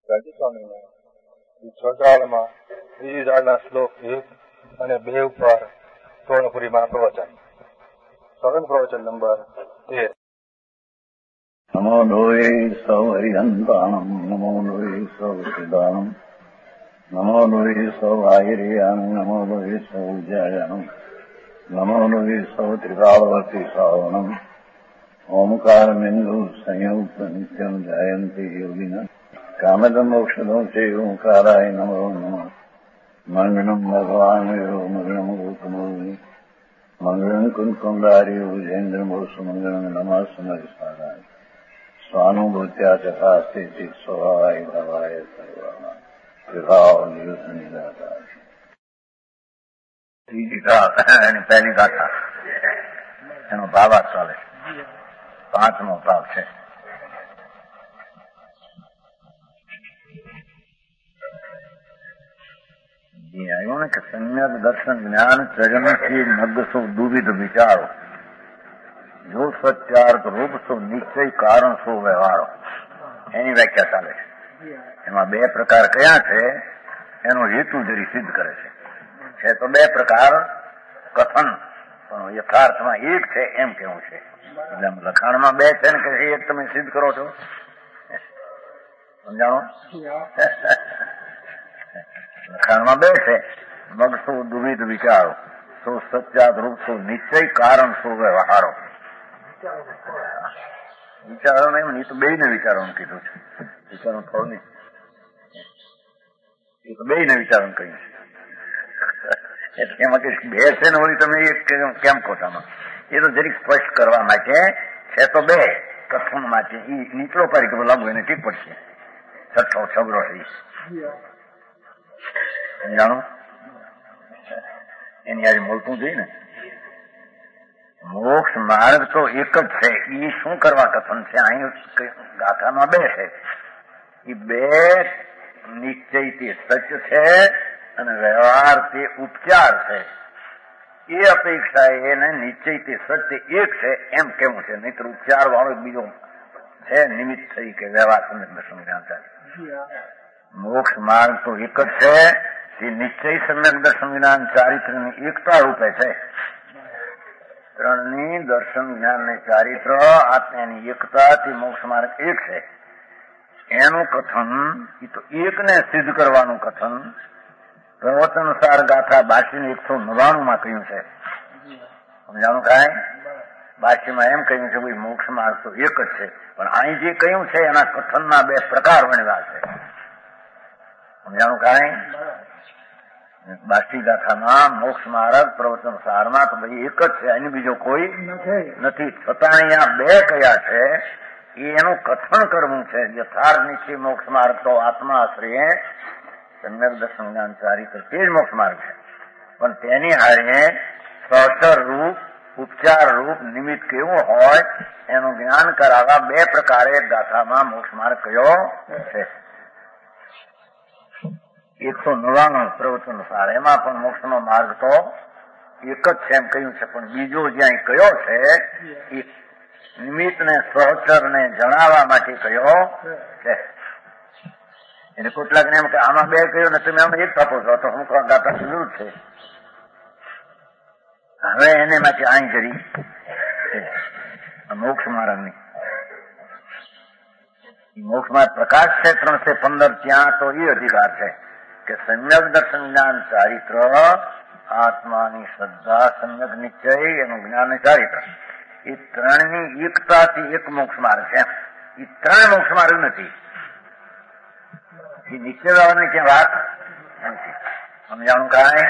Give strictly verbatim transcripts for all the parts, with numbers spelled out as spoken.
રાજસ્વામીના છોટાળમાં ત્રીજી દાળના શ્લોક એક અને બે ઉપર સોનપુરીમાં પ્રવચન. સ્વરણ પ્રવચન નંબર તેર. નમો લોહે સૌ હરિહંતાણમ, નમો લોહે સૌ સિદ્ધાણમ, નમો લોહે સૌ આહિર્યાણમ, નમો લોહે સૌ જયાણમ, નમો લોહે સૌ ત્રિકાળવતી શ્રાવણમ, ઓમકાર બિંદુ સંયુક્ત નિત્યમ જયંતિ યોગિના કામદમ મોક્ષદો છે ઓંકારાય નમો નમઃ. મંગળમ ભગવાન મંગળમ ગોતમોની મંગળમ કુંકુંડારી વિજેન્દ્રમો સુમંગળમ નમઃ સમરિસારાય સ્વાનુભૂત્યા ચકાસ્તે સ્વભાવાય ભવાય સર્વમાં વિભાવ નિયુદ્ધ નિરાકાર. ત્રીજી એની પહેલી ગાથા એનો ભાવાર્થ ચાલે પાંચમો ભાગ છે. આવ્યું ને કે સમ્યક દર્શન જ્ઞાન ચરણથી નગ સો દુવિધ વિચારો, જો સત્યાર્થ રૂપ સો નિશ્ચય કારણ સો વ્યવહારો, એની વ્યાખ્યા ચાલે છે. એમાં બે પ્રકાર કયા છે એનો હેતુ જરી સિદ્ધ કરે છે. છે તો બે પ્રકાર કથન, પણ યથાર્થમાં એક છે એમ કેવું છે. એટલે લખાણમાં બે છે ને કે એક તમે સિદ્ધ કરો છો, સમજાણો? લખાણમાં બે છે. મગ સો દુવિધ વિચારો, સો સત્યાદ રૂપ સો નિશ્ચય કારણ સો વ્યવહારો. વિચારો નહીં, એ તો બે ને વિચારો કીધું છે. વિચારો થોડું નહીં, એ તો બે ને વિચારો કહ્યું છે. એટલે એમાં કઈ બે છે ને વળી તમે એક કેમ ખોટામાં, એ તો જરીક સ્પષ્ટ કરવા માટે છે. તો બે કથન માટે એ નીચલો પારી કે લાગુ એને ઠીક પડશે. છઠ્ઠો છગડો થઈ જાણો એની આજે બોલતું જોઈએ ને. મોક્ષ માર્ગ તો એક જ છે. એ શું કરવા કથન છે? અહીં ગાથામાં બે છે. એ બે નિશ્ચયથી સત્ય છે અને વ્યવહાર તે ઉપચાર છે. એ અપેક્ષા એને નિશ્ચયથી સત્ય એક છે એમ કેવું છે. નહીતર ઉપચાર વાળો બીજો છે નિમિત્ત થઈ કે વ્યવહાર સમ્યક દર્શન જ્ઞાન. મોક્ષ માર્ગ તો એક જ છે. તે નિશ્ચય સમ્યક દર્શન જ્ઞાન ચારિત્રની એકતા રૂપે છે. ત્રણની દર્શન જ્ઞાન ને ચારિત્ર આત્માની એકતા તે મોક્ષ માર્ગ એક છે. એનું કથન એ તો એકને સિદ્ધ કરવાનું કથન પ્રવચનસાર ગાથા બાકીની એકસો નવ્વાણું માં કહ્યું છે. સમજાણું કાંઈ? બાકીમાં એમ કહ્યું છે ભાઈ મોક્ષ માર્ગ તો એક જ છે, પણ અહીં જે કહ્યું છે એના કથનના બે પ્રકાર વર્ણવ્યા છે. સમજાણું કાંઈ? બાકી ગાથામાં મોક્ષ માર્ગ પ્રવચન સારમાં તો ભાઈ એક જ છે, એની બીજો કોઈ નથી. છતાં અહીંયા બે કયા છે એ એનું કથન કરવું છે. યથાર્થ નિશ્ચય મોક્ષ માર્ગ તો આત્મા આશ્રય સમ્યક દર્શન જ્ઞાન ચારિત્ર તે જ મોક્ષ માર્ગ છે. પણ તેની હારે સહચર રૂપ ઉપચાર રૂપ નિમિત્ત કેવું હોય એનું જ્ઞાન કરાવવા બે પ્રકારે ગાથામાં મોક્ષ માર્ગ કયો છે. એકસો નવ્વાણું પ્રવચન સાર એમાં પણ મોક્ષનો માર્ગ તો એક જ છે એમ કહ્યું છે. પણ બીજો જ્યાં કયો છે એ નિમિત્તને સહચરને જણાવવા માટે કયો છે. એટલે કેટલાકને એમ કે આમાં બે કહ્યું ને તમે આમાં એક થપો છો તો હું ગાતા વિરુદ્ધ છે. હવે એને માટે અહીં કરી મોક્ષ માર્ગની મોક્ષ માર્ગ પ્રકાશ છે ત્રણસો પંદર ત્યાં તો એ અધિકાર છે કે સમ્યક દર્શન જ્ઞાન ચારિત્ર આત્માની શ્રદ્ધા સમ્યક નિશ્ચય એનું જ્ઞાન ચારિત્ર એ ત્રણની એકતાથી એક મોક્ષ માર્ગ છે. એ ત્રણ મોક્ષ માર્ગ નથી. એ નિશ્ચય વાળાની ક્યાં વાત નથી. સમજાણું કાંઈ?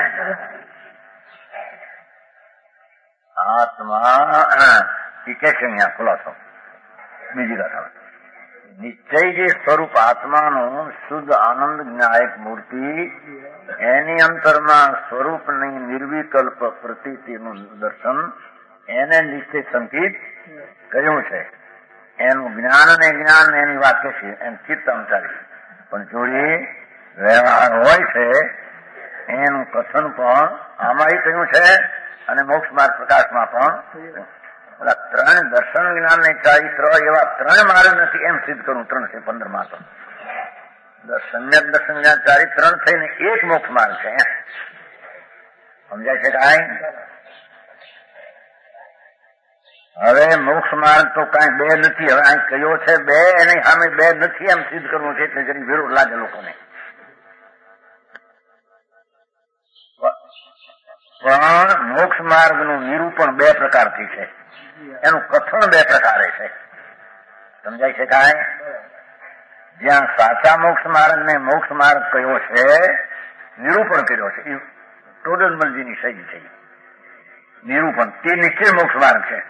આત્મા એ કે છે અહીંયા ખુલાસો બીજી વાત. નિશ્ચય જે સ્વરૂપ આત્માનું શુદ્ધ આનંદ જ્ઞાયક મૂર્તિ એની અંતરમાં સ્વરૂપની નિર્વિકલ્પ પ્રતીતિનું દર્શન એને નિશ્ચય સંકિત કર્યું છે. એનું જ્ઞાન અને જ્ઞાન એની વાત કે છે એમ ચિત્ત અંતરી પણ જોડી વ્યવહાર હોય છે એનું કથન પણ આમાં કહ્યું છે અને મોક્ષ માર્ગ પ્રકાશમાં પણ. ત્રણ દર્શન જ્ઞાન ને ચારિત્ર એવા ત્રણ માર્ગ નથી એમ સિદ્ધ કરું ત્રણસો પંદર માં તો સમ્યક દર્શન જ્ઞાન ચારિત્રણ થઈને એક મોક્ષ માર્ગ છે. સમજાય છે કાંઈ? હવે મોક્ષ માર્ગ તો કાંઈ બે નથી. હવે અહીં કયો છે બે, એની સામે બે નથી એમ સિદ્ધ કરવું છે એટલે જરી વિરોધ લાગે લોકોને. પણ મોક્ષ માર્ગનું નિરૂપણ બે પ્રકારથી છે, એનું કથન બે પ્રકારે છે. સમજાય છે કાંઈ? જ્યાં સાચા મોક્ષ માર્ગ ને મોક્ષ માર્ગ કયો છે, નિરૂપણ કર્યો છે, એ ટોડરમલજીની શૈલી છે. નિરૂપણ તે નિશ્ચય મોક્ષ માર્ગ છે.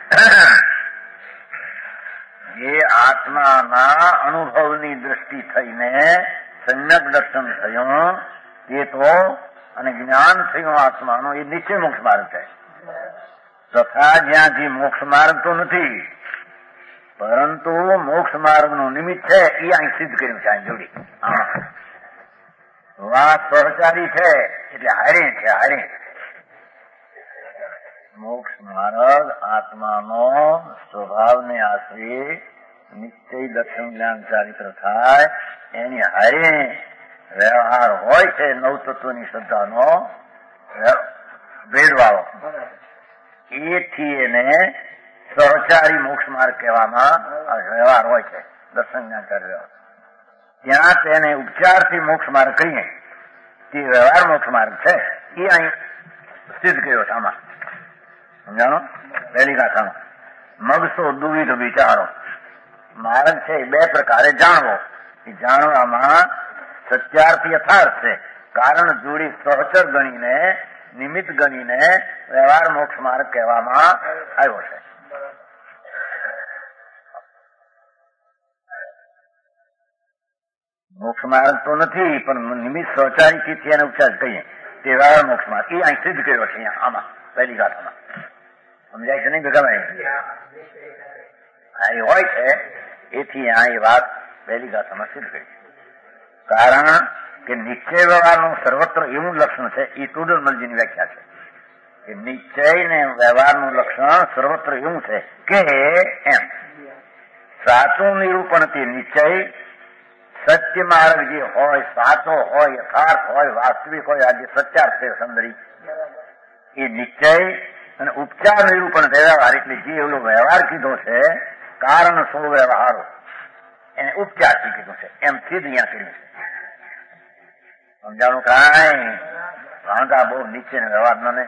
જે આત્માના અનુભવની દ્રષ્ટિ થઈને સમ્યક દર્શન થયું તે તો, અને જ્ઞાન થયું આત્માનું, એ નિશ્ચય મોક્ષ માર્ગ છે. તથા જ્યાંથી મોક્ષ માર્ગ તો નથી, પરંતુ મોક્ષ માર્ગનું નિમિત્ત છે, એ અહીં સિદ્ધ કર્યું છે. અહીં જોડી વાત સહચારી છે એટલે હારે છે. હારે મોક્ષ માર્ગ આત્માનો સ્વભાવને આશ્રય નિશ્ચય દર્શન જ્ઞાન ચારિત્ર થાય એની હારે વ્યવહાર હોય છે. નવ તત્વની શ્રદ્ધાનો ભેદવાળો, એથી એને સહચારી મોક્ષ માર્ગ કહેવામાં વ્યવહાર હોય છે. દર્શન જ્ઞાન ચારિત્ર ત્યાં તેને ઉપચારથી મોક્ષ માર્ગ કહીએ તે વ્યવહાર મોક્ષ માર્ગ છે. એ અહીં સિદ્ધ કર્યો છે. આમાં સમજાણો? પહેલી ગાથામાં મગસો દુવિધ વિચારો માર્ગ છે એ બે પ્રકારે જાણવો. એ જાણવામાં સત્યાર્થ યથાર્થ છે. કારણ જોડી સહચર ગણીને નિમિત્ત ગણીને વ્યવહાર મોક્ષ માર્ગ કહેવામાં આવ્યો છે. મોક્ષ માર્ગ તો નથી, પણ નિમિત્ત સહચારીથી એને ઉપચાર કહીએ તે વ્યવહાર મોક્ષ માર્ગ. એ અહીં સિદ્ધ કર્યો છે. અહીંયા આમાં પહેલી ગાથામાં સમજાય છે નહીં? ભેગા આ હોય છે એથી આ એ વાત પહેલી ગાથામાં સિદ્ધ કરી. કારણ કે નિશ્ચય વ્યવહારનું સર્વત્ર એવું લક્ષણ છે. એ ટોડરમલજીની વ્યાખ્યા છે કે નિશ્ચય ને વ્યવહારનું લક્ષણ સર્વત્ર એવું છે કે એમ સાચું નિરૂપણથી નિશ્ચય સત્ય માર્ગ જે હોય, સાચો હોય, યથાર્થ હોય, વાસ્તવિક હોય, આજે સત્યાર્થ છે સંદરી, એ નિશ્ચય અને ઉપચાર નિરૂપણ વ્યવહાર એટલે જે એવડો વ્યવહાર કીધો છે કારણ સો વ્યવહારો એને ઉપચારથી કીધું છે. એમ સિદ્ધ અહીંયા કર્યું છે. સમજાણું કાંઈ? વાંધા બહુ નીચે ને વ્યવહાર મને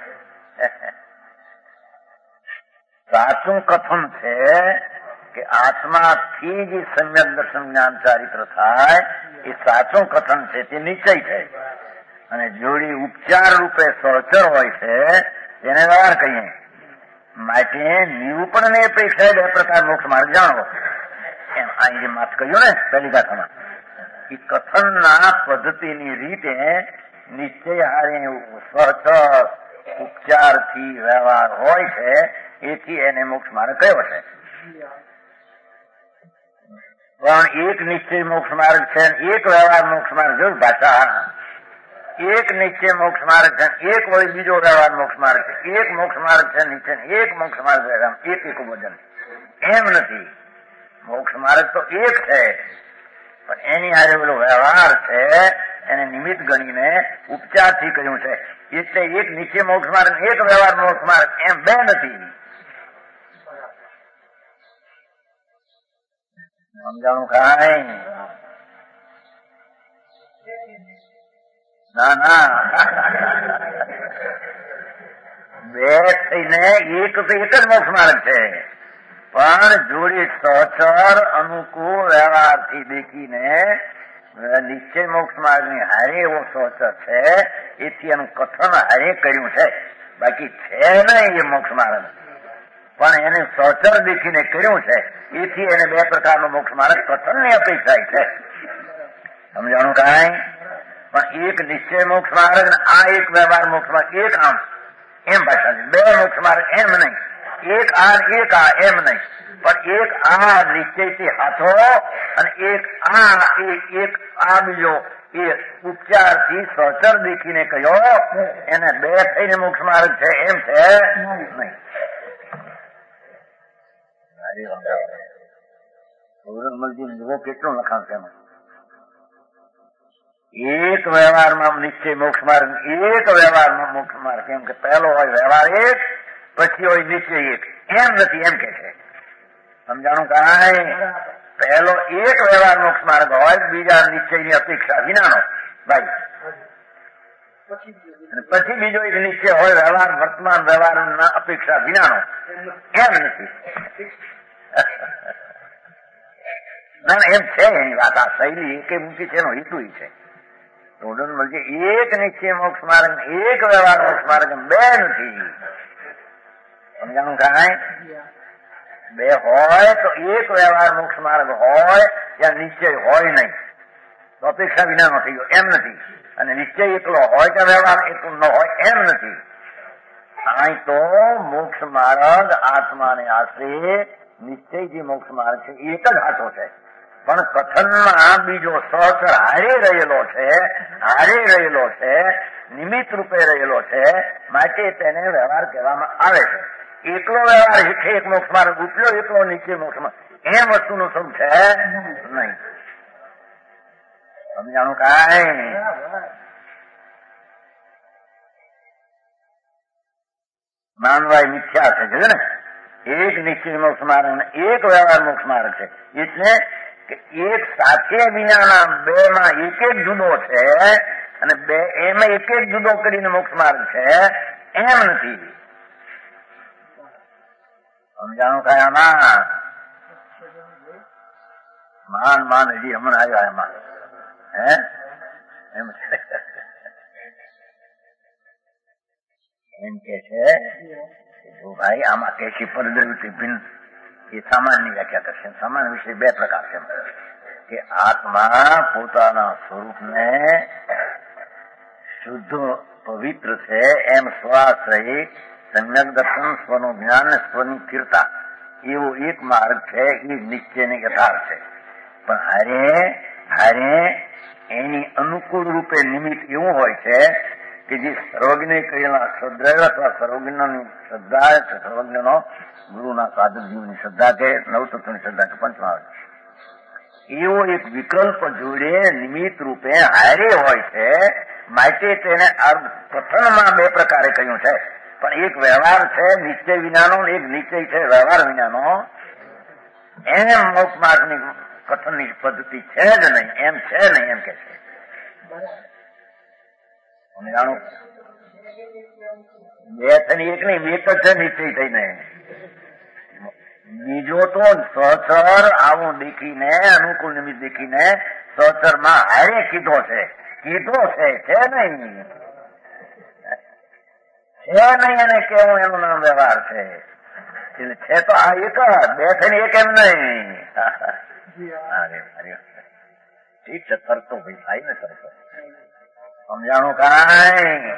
સાચું કથન છે કે આત્માથી જે સમ્યક દર્શન જ્ઞાન ચારિત્ર થાય એ સાચું કથન છે, તે નિશ્ચય છે. અને જોડી ઉપચાર રૂપે સહચર હોય છે તેને વ્યવહાર કહીએ. માટે નિરૂપણ ને અપેક્ષા બે પ્રકાર મોક્ષ માર્ગ જાણવો. એમ અહીં જે માત કહ્યું ને પહેલી ગાથામાં, એ કથનના પદ્ધતિની રીતે નિશ્ચય હારે સહચર ઉપચારથી વ્યવહાર હોય છે, એથી એને મોક્ષ માર્ગ કયો છે. પણ એક નિશ્ચય મોક્ષ માર્ગ છે, એક વ્યવહાર મોક્ષ માર્ગ જોયું ભાષા. એક નિશ્ચય મોક્ષ માર્ગ છે, એક વળી બીજો વ્યવહાર મોક્ષ માર્ગ છે. એક મોક્ષ માર્ગ છે નીચે, એક મોક્ષ માર્ગ છે, એક એક વજન. એમ નથી. મોક્ષ માર્ગ તો એક છે, પણ એની હારે પેલો વ્યવહાર છે એને નિમિત્ત ગણીને ઉપચારથી કહ્યું છે. એટલે એક નિશ્ચય મોક્ષ માર્ગ, એક વ્યવહાર મોક્ષ માર્ગ, એમ બે નથી. સમજાણું કાંઈ? ના ના, બે થઈને એક તો એક જ મોક્ષ માર્ગ છે, પણ જોડી સહચર અનુકૂળ વ્યવહારથી દેખીને નિશ્ચય મોક્ષ માર્ગની હારે એવો સહચર છે, એથી એનું કથન હારે કર્યું છે. બાકી છે નહીં એ મોક્ષ માર્ગ, પણ એને સહચર દેખીને કર્યું છે, એથી એને બે પ્રકારનો મોક્ષ માર્ગ કથનની અપેક્ષા છે. સમજાણું કાંઈ? પણ એક નિશ્ચય મોક્ષ માર્ગ, આ એક વ્યવહાર મોક્ષ માર્ગ, એક આમ એમ ભાષા છે. બે મોક્ષ માર્ગ એમ નહીં, એક આ એક આ એમ નહીં, પણ એક આ નિશ્ચયથી હાથો અને એક આ એક આ બીજો એ ઉપચારથી સહચર દેખીને કયો એને બે થઈને મોક્ષ માર્ગ છે એમ છે નહીં. ટોડરમલજી જુઓ કેટલું લખાણ છે એમાં. એક વ્યવહારમાં નિશ્ચય મોક્ષ માર્ગ, એક વ્યવહારમાં મોક્ષ માર્ગ. કેમ કે પહેલો હોય વ્યવહાર એક, પછી હોય નિશ્ચય એક. એમ નથી, એમ કે છે. સમજાણું કાંઈ? પહેલો એક વ્યવહાર મોક્ષ માર્ગ હોય, બીજા નિશ્ચયની અપેક્ષા વિનાનો ભાઈ, પછી બીજો એક નિશ્ચય હોય વ્યવહાર વર્તમાન વ્યવહારના અપેક્ષા વિનાનો. એમ નથી. ના એમ છે એની વાત. આ શૈલી એકે મૂકી છે, એનો હેતુ છે. એક નિશ્ચય મોક્ષ માર્ગ, એક વ્યવહાર મોક્ષ માર્ગ, બે નથી. સમજાણું કાંઈ? બે હોય તો એક વ્યવહાર મોક્ષ માર્ગ હોય ત્યાં નિશ્ચય હોય નહીં, તો અપેક્ષા વિનાનો થઈ ગયો. એમ નથી. અને નિશ્ચય એકલો હોય ત્યાં વ્યવહાર એકલો ન હોય, એમ નથી. અહીં તો મોક્ષ માર્ગ આત્માને આશ્રય નિશ્ચય જે મોક્ષ માર્ગ છે એક જ હાથો છે, પણ કથનમાં બીજો સહચર હારે રહેલો છે, હારે રહેલો છે, નિમિત્ત રૂપે રહેલો છે, માટે તેને વ્યવહાર કહેવામાં આવે છે. એકલો વ્યવહાર છે એક મોક્ષ માર્ગ, ઉપલો એકલો નીચે મોક્ષ માર્ગ, એમ વસ્તુનું સ્વરૂપ છે નહીં. સમજાણું કાંઈ? માનવાય મિથ્યા છે ને. એક નિશ્ચય મોક્ષ માર્ગ અને એક વ્યવહાર મોક્ષ માર્ગ છે. એટલે કે એક સાથે વિનાના બે માં એક એક જુદો છે, અને બે એમાં એક એક જુદો કરીને મોક્ષ માર્ગ છે, એમ નથી. સમજાણું કાંઈ? આમાં માન માન હજી હમણાં આવ્યા એમાં. હે એમ એમ કે છે જો ભાઈ આમાં કેસી પરિવૃત્તિ ભિન્ન, એ સામાન્ય વ્યાખ્યા કરશે. સામાન્ય વિશે બે પ્રકાર છે કે આત્મા પોતાના સ્વરૂપને શુદ્ધ પવિત્ર છે એમ સ્વાશ્રયી સમ્યક દર્શન, સ્વનું જ્ઞાન, સ્વની સ્થિરતા, એવો એક માર્ગ છે. એ નિશ્ચયને યથાર્થ છે. પણ હારે હારે એની અનુકૂળ રૂપે નિમિત્ત એવું હોય છે કે જે સર્વજ્ઞ કહેલા શ્રદ્ધા અથવા સર્વજ્ઞની શ્રદ્ધા, સર્વજ્ઞનો ગુરુના સાધક જીવની શ્રદ્ધા કે નવતત્વની શ્રદ્ધા કે પંચમહાલ, એવો એક વિકલ્પ જોડે નિમિત્ત રૂપે હારે હોય છે. માટે તેને પ્રથમમાં બે પ્રકારે કહ્યું છે. પણ એક વ્યવહાર છે નિશ્ચય વિનાનો, એક નિશ્ચય છે વ્યવહાર વિનાનો. એને મોક્ષ માર્ગની કથનની પદ્ધતિ છે જ નહીં, એમ છે નહીં, એમ કે છે. બે થઈને એક નહીં, એક જ છે નિશ્ચય થઈને. બીજો તો સહચર આવું દેખીને, અનુકૂળ નિમિત્ત દેખીને સહચર માં હારે કીધો છે, કીધો છે, છે નહીં, છે નહીં. અને કેવું એનું નામ વ્યવહાર છે. એટલે છે તો આ એક જ, બે થઈને એક એમ નહીં. ઠીક છે, તરતો ભાઈ થાય ને તરતો. સમજાણું કાંઈ?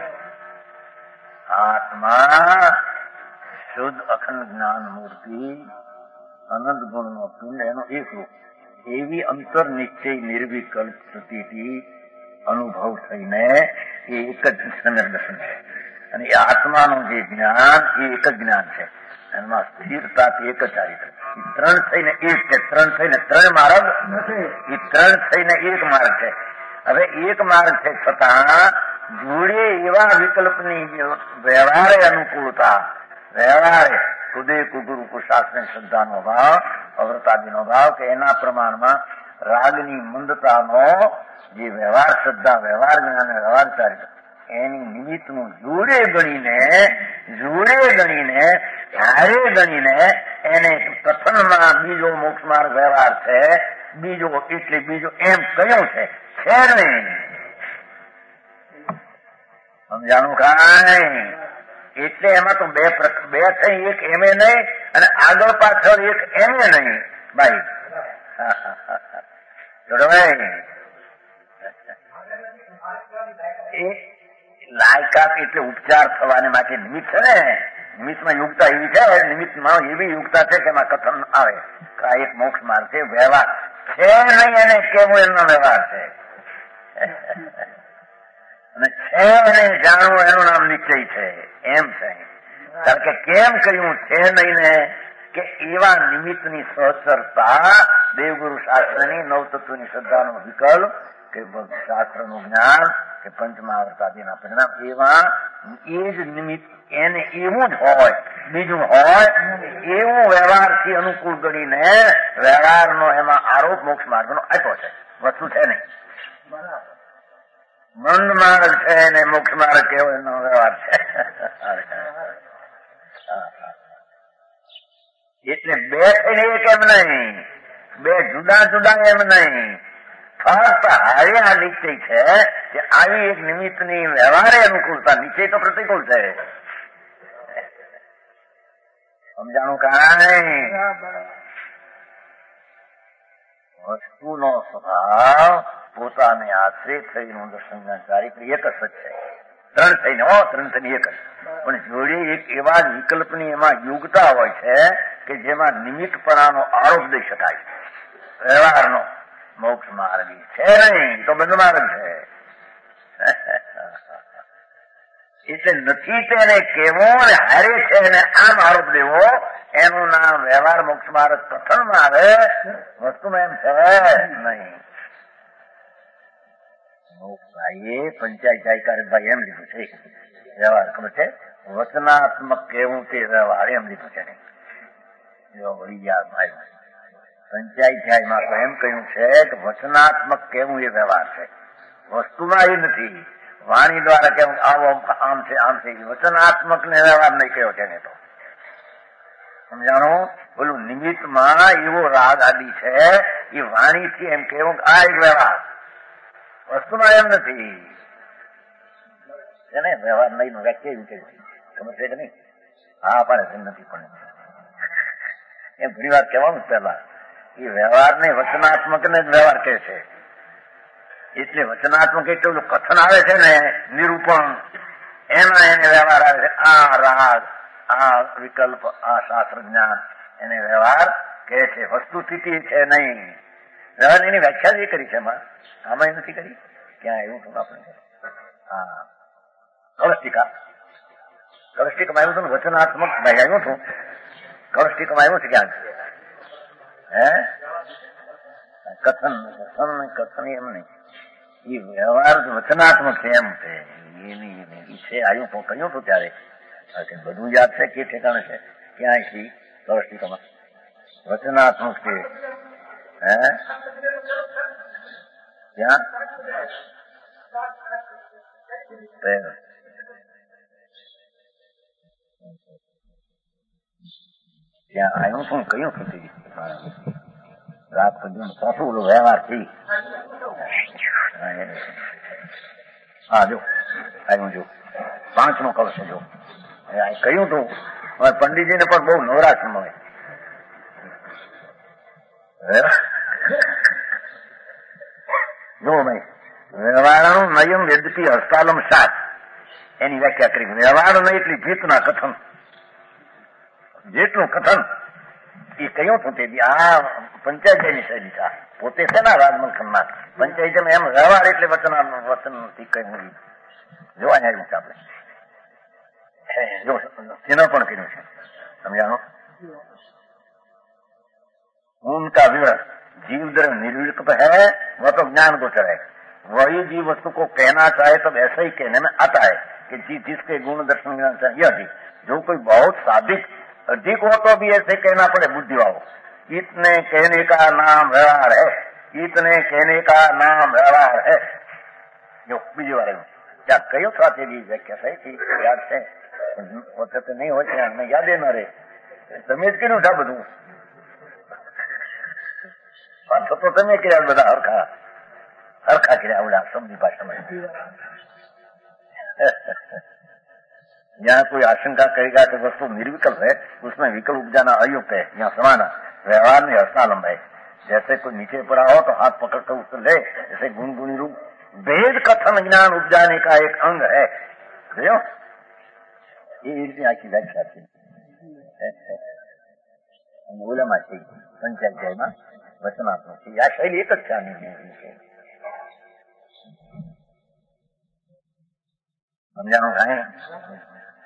આત્મા શુદ્ધ અખંડ જ્ઞાન મૂર્તિ, અનંત ગુણ નો પિંડ, એનો એક રૂપ, એવી અંતર નિશ્ચય નિર્વિકલ્પ સ્થિતિથી અનુભવ થઈને એ એક જ સમ્યક દર્શન છે. અને એ આત્માનું જે જ્ઞાન એ એક જ જ્ઞાન છે. એમાં સ્થિરતાથી એક જ ચારિત્ર. એ ત્રણ થઈને એક છે, ત્રણ થઈને ત્રણ માર્ગ, એ ત્રણ થઈને એક માર્ગ છે. હવે એક માર્ગ છે છતાં જોડે એવા વિકલ્પની વ્યવહારે અનુકૂળતા, વ્યવહારે કુદે કુગુરુ કુશાસ્ત્ર શ્રદ્ધાનો ભાવ, અવ્રતાદિનો ભાવ, કે એના પ્રમાણમાં રાગની મંદતાનો જે વ્યવહાર શ્રદ્ધા, વ્યવહાર જ્ઞાન, વ્યવહાર ચારિત્ર, એની નિમિત્તનું જોડે ગણીને જોડે ગણીને હારે ગણીને એને પ્રથમમાં બીજો મોક્ષ માર્ગ વ્યવહાર છે, બીજો એટલે બીજો એમ કહ્યું છે, છે નહીં. સમજાણું કાંઈ? એટલે એમાં તો બે બે થઈ, એક એમે નહીં અને આગળ પાછળ એક એમે નહીં ભાઈ. એ લાયકાત એટલે ઉપચાર થવાને માટે નિમિત્ત છે ને. નિમિત્તમાં યુક્તા એવી છે, નિમિત્તમાં એવી યુક્તા છે કે એમાં કથન આવે કે આ એક મોક્ષ માર્ગ છે, વ્યવહાર છે નહીં એને કેવું એમનો વ્યવહાર છે. અને છે નહીં જાણવું એનું નામ નિશ્ચય છે, એમ છે. કારણ કે કેમ કહ્યું છે નહીં ને કે એવા નિમિત્તની સહચરતા દેવગુરુ શાસ્ત્રની નવતત્વની શ્રદ્ધાનો વિકલ્પ કે શાસ્ત્રનું જ્ઞાન કે પંચમહાવર્તાદિના પરિણામ એવા એ જ નિમિત્ત એને એવું જ હોય, બીજું હોય એવું વ્યવહારથી અનુકૂળ ગણીને વ્યવહારનો એમાં આરોપ મોક્ષ માર્ગનો આપ્યો છે, વસ્તુ છે નહીં. મંદ માર્ગ છે ને મોક્ષ માર્ગ કેવો એનો વ્યવહાર છે. એટલે બે થઈને એક એમ નહીં, બે જુદા જુદા એમ નહીં, ફક્ત હારે આ નિશ્ચય છે કે આવી એક નિમિત્તની વ્યવહારે અનુકૂળતા, નિશ્ચય તો પ્રતિકૂળ છે. સમજાણું કાંઈ? વસ્તુનો સ્વભાવ પોતાને આશ્રય થઈને દર્શન ચારિત્ર્ય એક જ છે. ત્રણ થઈને હો ત્રણ થઈને એક જ, પણ જોડે એક એવા જ વિકલ્પની એમાં યોગતા હોય છે કે જેમાં નિમિત્તપણાનો આરોપ દઈ શકાય. વ્યવહારનો મોક્ષ માર્ગ છે નહીં, તો બંધ માર્ગ છે. એટલે નથી તેને કેવો ને હારે છે ને આમ આરોપ દેવો, એનું નામ વ્યવહાર મોક્ષ માર્ગ કથનમાં આવે, વસ્તુમાં એમ છે નહીં. મોક્ષભાઈએ પંચાયત જાયકારભાઈ એમ લીધું છે વ્યવહાર, ખબર છે? વચનાત્મક કેવું તે વ્યવહાર એમ લીધું છે નહીં. જો વળી યાદ ભાઈ પંચાયત જાયમાં તો એમ કહ્યું છે કે વચનાત્મક કેવું એ વ્યવહાર છે, વસ્તુમાં એ નથી. વાણી દ્વારા કેવું આવો આમ છે આમ છે, વચનાત્મક ને વ્યવહાર નહીં કહ્યો છે ને. તો સમજાણું? બોલું નિમિત્તમાં એવો રાગ આદિ છે એ વાણીથી એમ કેવું આ એક વ્યવહાર, વસ્તુમાં એમ નથી. એને વ્યવહાર નહીં વ્યાખ્યા એવી કરી ખબર છે કે નહીં? હા પાડે છે નથી, પણ એમ ઘણી વાર કહેવાનું પેલા એ વ્યવહાર ને વચનાત્મક ને જ વ્યવહાર કહે છે. એટલે વચનાત્મક એટલું કથન આવે છે ને નિરૂપણ, એમાં એને વ્યવહાર આવે છે. આ રાગ, આ વિકલ્પ, આ શાસ્ત્ર જ્ઞાન એને વ્યવહાર કહે છે, વસ્તુ સ્થિતિ છે નહીં. વ્યવહાર એની વ્યાખ્યા જ એ કરી છે, એમાં આમાં નથી કરી. ક્યાં એવું હતું આપણે? હા કૌષ્ટિકા, કૌષ્ટિકમાં આવ્યું હતું ને વચનાત્મક ભાઈ આવ્યું હતું, કૌષ્ટિકમાં આવ્યું છે ક્યાંક હે કથન કથન કથન એમ નહીં, એ વ્યવહાર વચનાત્મક છે એમ છે. એની છે આવ્યું તો કહ્યું હતું ત્યારે બધું યાદ છે કે ઠેકાણે છે ક્યાંય થી કૌષ્ટિકમાં વચનાત્મક છે. હે ક્યાં ત્યાં આવ્યું શું કહ્યું સુધી રાત સુધી ચોથું ઓલું વ્યવહાર થી. હા જો આવ્યું, જો પાંચમો કવચ જો કહ્યું તું. પંડિતજીને પણ બહુ નવરાશ મળે. જો ભાઈ વ્યવહારનું નયમ વેદપી હસ્તાલમ સાત એની વ્યાખ્યા કરી. વ્યવહાર નહીં એટલી જીતના કથન, જેટલું કથન એ કયું હતું તે આ પંચાયતની શૈલી છે. પોતે છે ને રાજમલખંડમાં પંચાયત એમ વ્યવહાર એટલે વચન વચન થી કઈ જોવા આવ્યું છે આપણે. જો તેનો પણ કર્યું છે, સમજાણો? उनका विवरण जीव द्रव्य निर्विकल्प है, वह तो ज्ञान गोचर है. वही जीव वस्तु को कहना चाहे तो ऐसा ही कहने में आता है कि जी जिसके गुण दर्शन चाहिए अधिक. जो कोई बहुत साधिक अधिक हो तो भी ऐसे कहना पड़े बुद्धि वालों. इतने कहने का नाम व्यवहार है, इतने कहने का नाम व्यवहार है. जो बीजे वाले में क्या कयो था तेरी व्याख्या सही थी, याद है? होते तो नहीं होते, हमें याद न रहे. તમે જ કર્યું છે બધું, પાછો તો તમે કર્યા બધા હરખા હરખા કર્યા આવડા સમજી ભાષામાં. यहाँ कोई आशंका करेगा कि वस्तु निर्विकल्प है, उसमें विकल्प उपजाना अयुक्त है. यहाँ समाना व्यवहार में हस्तालंब है. जैसे कोई नीचे पड़ा हो तो हाथ पकड़ कर उसको ले, जैसे गुण गुणी रूप भेद कथन ज्ञान उपजाने का एक अंग है. ये आखी व्याख्या थी બોલામાં છે પંચાયત જયમાં વચનાત્મક છે. આ શૈલી એક જ છે. સમજાણું કાંઈ?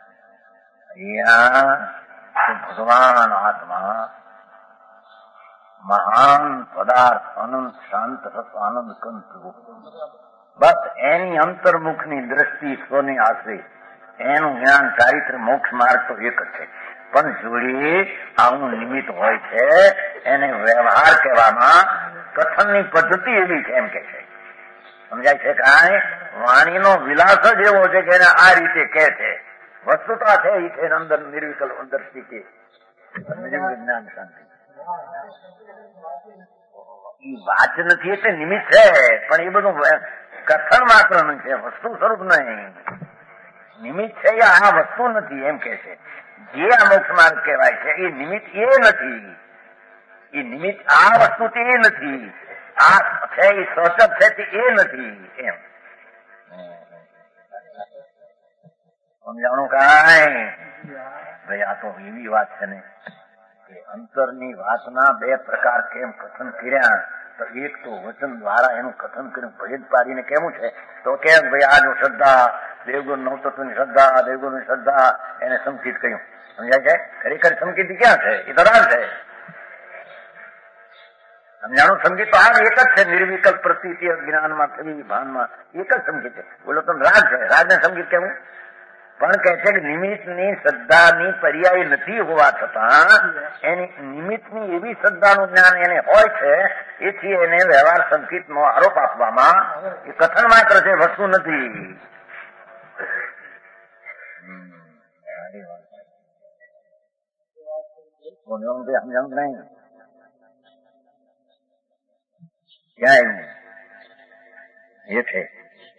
यहाँ तो भगवान आत्मा મહાન પદાર્થ અનંત શાંત રસ આનંદ કંત બસ એની અંતર્મુખની દ્રષ્ટિ સ્વની આશરે એનું જ્ઞાન ચારિત્ર મોક્ષ માર્ગ તો એક જ છે. પણ જોડી આવું નિમિત્ત હોય છે એને વ્યવહાર કહેવામાં કથનની પદ્ધતિ એવી છે એમ કે છે. સમજાય છે કાંઈ? વાણીનો વિલાસ જ એવો છે કે એને આ રીતે કે છે. વસ્તુતા છે એ છે અંદર નિર્વિકલ્પ દ્રષ્ટિ કે જ્ઞાન શાંતિ. એ વાત નથી એટલે નિમિત્ત છે, પણ એ બધું કથન માત્ર નું છે, વસ્તુ સ્વરૂપ નહીં. નિમિત્ત છે એ આ વસ્તુ નથી એમ કે છે. જે આ મોક્ષ માર્ગ કહેવાય છે એ નિમિત્ત એ નથી. એ નિમિત્ત આ વસ્તુ તે એ નથી. આ છે એ સચક છે તે એ નથી એમ સમજાણું કાંઈ? ભાઈ આ તો એવી વાત છે ને કે અંતરની વાતના બે પ્રકાર કેમ કથન કર્યા. તો એક તો વચન દ્વારા એનું કથન કર્યું ભેદ પાડીને કેવું છે તો કેમ ભાઈ આ જો શ્રદ્ધા દેવગુણ નવતત્વની શ્રદ્ધા દેવગુણની શ્રદ્ધા એને સંકિત કહ્યું. સમજાય છે? ખરેખર સંકિત ક્યાં છે? એ તો રાગ છે. સમજાણું? સંગીત તો આ એક જ છે. નિર્વિકલ્પ પ્રતીતિ જ્ઞાનમાં થવી ભાનમાં એક જ સંગીત છે. બોલો તો રાગ છે. રાજને સંગીત કેવું? પણ કહે છે કે નિમિત્તની શ્રદ્ધાની પર્યાય નથી હોવા છતાં એની નિમિત્તની એવી શ્રદ્ધાનું જ્ઞાન એને હોય છે. એથી એને વ્યવહાર સંકિતનો આરોપ આપવામાં એ કથન માત્ર છે, વસ્તુ નથી. સમજાણું નહીં? ક્યાં એવું એ છે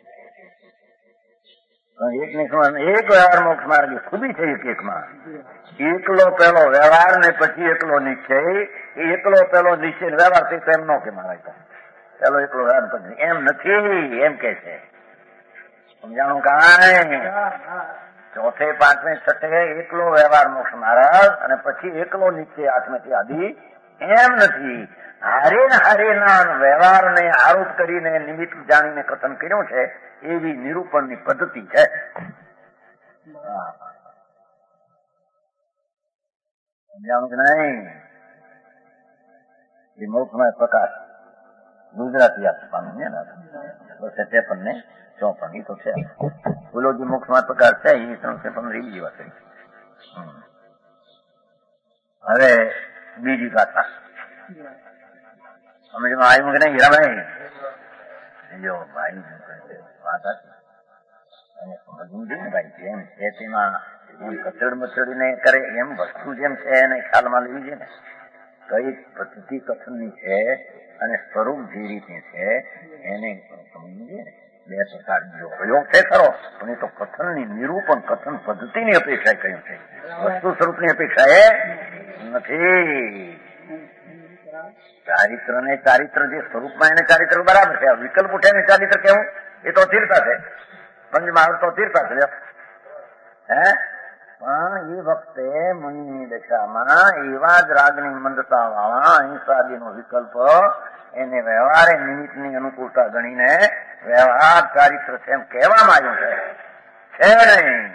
એક ને એક વ્યવહાર મોક્ષ માર્ગ ખુદી છે. એક એકમાં એકલો પેલો વ્યવહાર ને પછી એકલો નિશ્ચય. એ એકલો પેલો નિશ્ચય વ્યવહાર છે તો એમ ન કે મારા પેલો એકલો વ્યવહાર પછી એમ નથી એમ કે છે. સમજાણું કાંઈ? ચોથે પાંચમે છઠ્ઠે એકલો વ્યવહાર મોક્ષ માર્ગ અને પછી એકલો નિશ્ચય આત્મથી આદિ એમ નથી. હારે ને હારેના વ્યવહારને આરોપ કરીને નિમિત્ત જાણીને કથન કર્યું છે એવી નિરૂપણની પદ્ધતિ છે. સમજાણું કે નહીં? એ મોક્ષમય પ્રકાશ ગુજરાતી આપવાનું ને ત્રેપન ને ચોપન એ તો છે. બોલો જે મોક્ષમય પ્રકાશ છે એ ત્રણસો પંદર બીજી વાત કરી. હવે બીજી ગાથા સમજમાં આવ્યું કે નહીં હીરાભાઈ? જો ભાઈ વાત હતી અને સમજવું જોઈએ ને ભાઈ. જેમ છે તેમાં એમ કચડ મચડીને કરે એમ વસ્તુ જેમ છે એને ખ્યાલમાં લેવી છે ને. કઈ પદ્ધતિ કથનની છે અને સ્વરૂપ જે રીતે છે એને સમજવું જોઈએ ને. બે પ્રકારની યોગ છે ખરો પણ એ તો કથનની નિરૂપણ કથન પદ્ધતિની અપેક્ષા કહ્યું છે, વસ્તુ સ્વરૂપની અપેક્ષા એ નથી. ચારિત્ર ને ચારિત્ર જે સ્વરૂપમાં એને ચારિત્ર બરાબર છે. વિકલ્પ ઉઠે ને ચારિત્ર કેવું? એ તો સ્થિરતા છે. પંચમહાવૃત તો સ્થિરતા છે હે. પણ એ વખતે મુનિની દશામાં એવા જ રાગની મંદતા વાળા અહિંસાદીનો વિકલ્પ એને વ્યવહારે નિમિત્તની અનુકૂળતા ગણીને વ્યવહાર ચારિત્ર છે એમ કહેવામાં આવ્યું છે નહીં.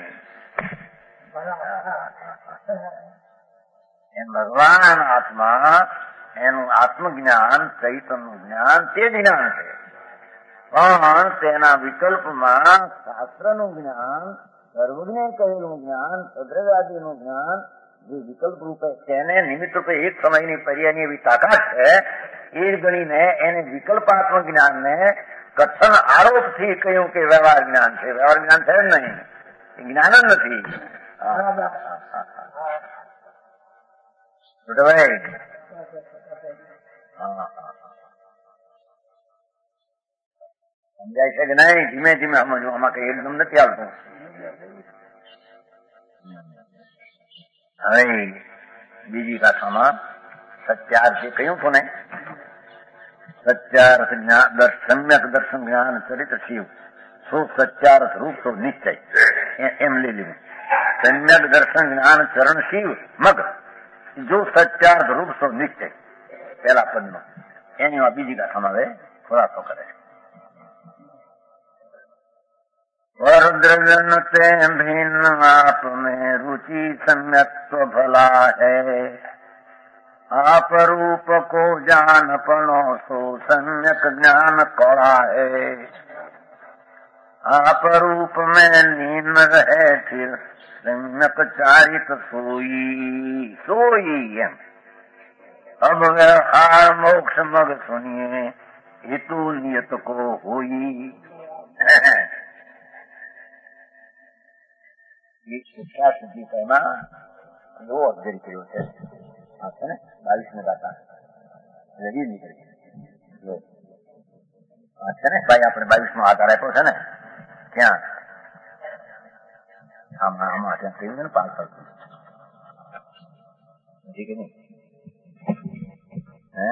એમ ભગવાન આત્મા એનું આત્મજ્ઞાન ચૈતનનું જ્ઞાન તે જ્ઞાન છે. પણ તેના વિકલ્પમાં શાસ્ત્રનું જ્ઞાન સર્વજ્ઞ કહેલું જ્ઞાન સદ્રવ્યાદીનું જ્ઞાન જે વિકલ્પ રૂપે તેને નિમિત્ત રૂપે એક સમયની પર્યાયની એવી તાકાત છે એ ગણીને એને વિકલ્પાત્મક જ્ઞાનને કથન આરોપથી કહ્યું કે વ્યવહાર જ્ઞાન છે. વ્યવહાર જ્ઞાન છે જ નહીં, એ જ્ઞાન જ નથી. ભાઈ સમજાય છે કે નહીં? ધીમે ધીમે સમજો. આમાં કઈ એકદમ નથી આવતું. હવે બીજી ગાથામાં સત્યાર્થ જે કહ્યું હતું ને, સત્યાર્થ સમ્યક દર્શન જ્ઞાન ચરિત્ર શિવ શું સત્યાર્થ રૂપ તો નિશ્ચય એમ લઈ લીધું. સમ્યક દર્શન જ્ઞાન ચરણ શિવ મગ જો સત્યાર્થ રૂપ તો નિશ્ચય પેલા પદમાં એની બીજી ગાથામાં હવે ખુલાસો કરે. परद्रव्यन ते भिन्न आप में रुचि सम्यक तो भला है आप रूप को जान पनो सो सम्यक ज्ञान कौड़ा है। आप रूप में लीन रहे फिर सम्यक चारित सोई सोई। अब व्यवहार मोक्ष मग सुनिए हेतु नियत को होई। એવો અભ્યાસ કર્યો છે ને બાવીસ ને ગાતા રવિ નીકળી છે ને ભાઈ આપણે બાવીસ નો આધાર આપ્યો છે ને ક્યાં આમાં આમાં ત્યાં કહ્યું ને પાંચ સાલ ઠીક નહીં હે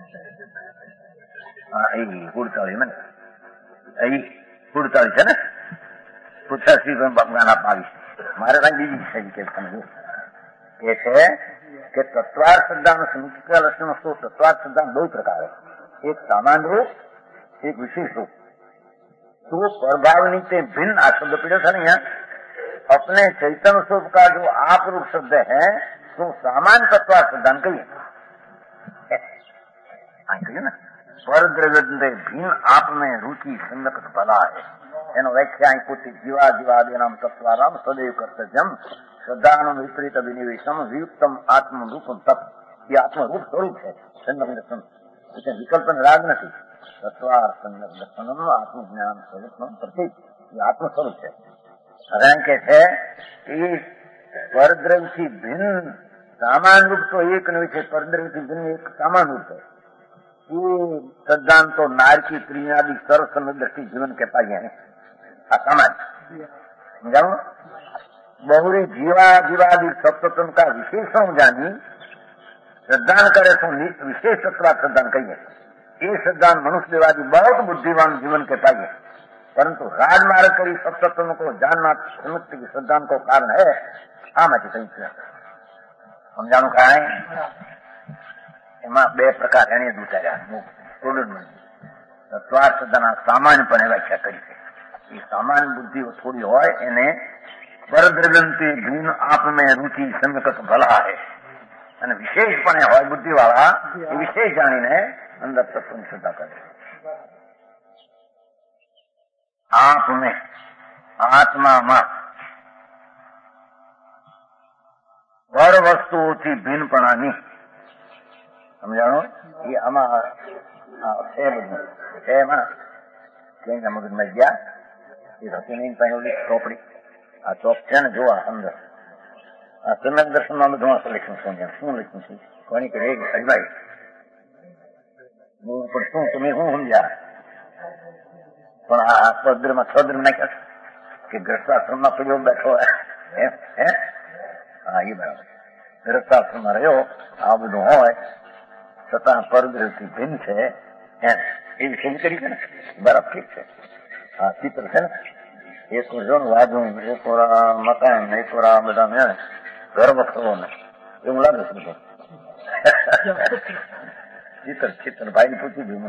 હા એ હુડતાળી ને એ હુડતાળી છે ને પુછાસી ગાના બાવીસ મારે કઈ બીજી છે કે સમજવું એ છે કે તત્વાર સિદ્ધાંત સંસ્કાર લક્ષણ તત્વાર સિદ્ધાંત दो प्रकार है, एक सामान्य रूप एक विशेष रूप। तो परभावनी से भिन्न आ शब्द पीड़े था नहीं है अपने चैतन्य स्वरूप का जो आप रूप शब्द है तो सामान्य तत्वार सिद्धांत कहिए कहिए ना पर द्रव्य भिन्न आप में रुचि सम्यक भला है એનો વ્યાખ્યા અહીં પૂછી જીવા જીવાદિનામ તત્વારામ સદૈવ કર્તવ્યમ શ્રદ્ધાનું વિપરીત અભિનિવેશમ વિયુક્તમ આત્મ રૂપમ તપ એ આત્મરૂપ સ્વરૂપ છે સન્નક દર્શન એટલે વિકલ્પન રાગ નથી તત્વાર સન્નક દર્શનમ આત્મજ્ઞાન સ્વરૂપનું પ્રતીક એ આત્મ સ્વરૂપ છે કારણ કે છે એ પરદ્રવ્યથી ભિન્ન સામાન રૂપ તો એક નહીં છે પરદ્રવ્યથી ભિન્ન એક સામાન રૂપ છે એ સિદ્ધાંત तो नारकी क्रियादि सर्व समदृष्टि जीवन के पाइए हैं सामान्य समझाओ बहुरी जीवा जीवादि सप्तम का विशेषण जानी श्रद्धान करे तो विशेष तत्व श्रद्धान कहिए ये श्रद्धान मनुष्य देवादि बहुत बुद्धिमान जीवन के पाइए परंतु राजमार्ग करी सप्तम को जानना समुक्ति की श्रद्धान को कारण है आ मैं कही समझाणु कहा है એમાં બે પ્રકાર એને દૂતાર્યા તત્વાર શબ્દના સામાન્યપણે વ્યાખ્યા કરી છે એ સામાન્ય બુદ્ધિ થોડી હોય એને પરદ્રવ્યંતી ભીન આપમે રુચિ સમ્યક ભલા હે અને વિશેષપણે હોય બુદ્ધિવાળા એ વિશેષ જાણીને અંદર તત્વની શ્રદ્ધા કરે આપમે આત્મામાં પર વસ્તુઓથી ભિન્નપણાની સમજાણો એ આમાં છે બધું છે એમાં ક્યાંય મગજમાં ગયા એ હતી નહીં ત્યાં ચોપડી આ ચોપ છે ને જોવા અંદર આ સમ્યક દર્શનમાં બધું આ લખ્યું શું શું લખ્યું છે કોની કે હરિભાઈ પણ શું તમે શું સમજ્યા પણ આ પદ્રમાં છદ્ર નાખ્યા કે ગ્રસ્તાશ્રમમાં પડ્યો બેઠો હે હા એ બરાબર ગ્રસ્તાશ્રમમાં રહ્યો આ બધું હોય છતાં પરદ્રવ્યથી ભિન્ન છે એમ એ વિશે કરી છે ને બરાબર ઠીક છે હા ચિત્ર છે ને એક જો ને વાજુ એક ઓરા મકાન એક ઓરા બધા ને ઘર વખરો ને એવું લાગે છે બધું ચિત્ર ચિત્ર ભાઈ ને પૂછ્યું ભીમન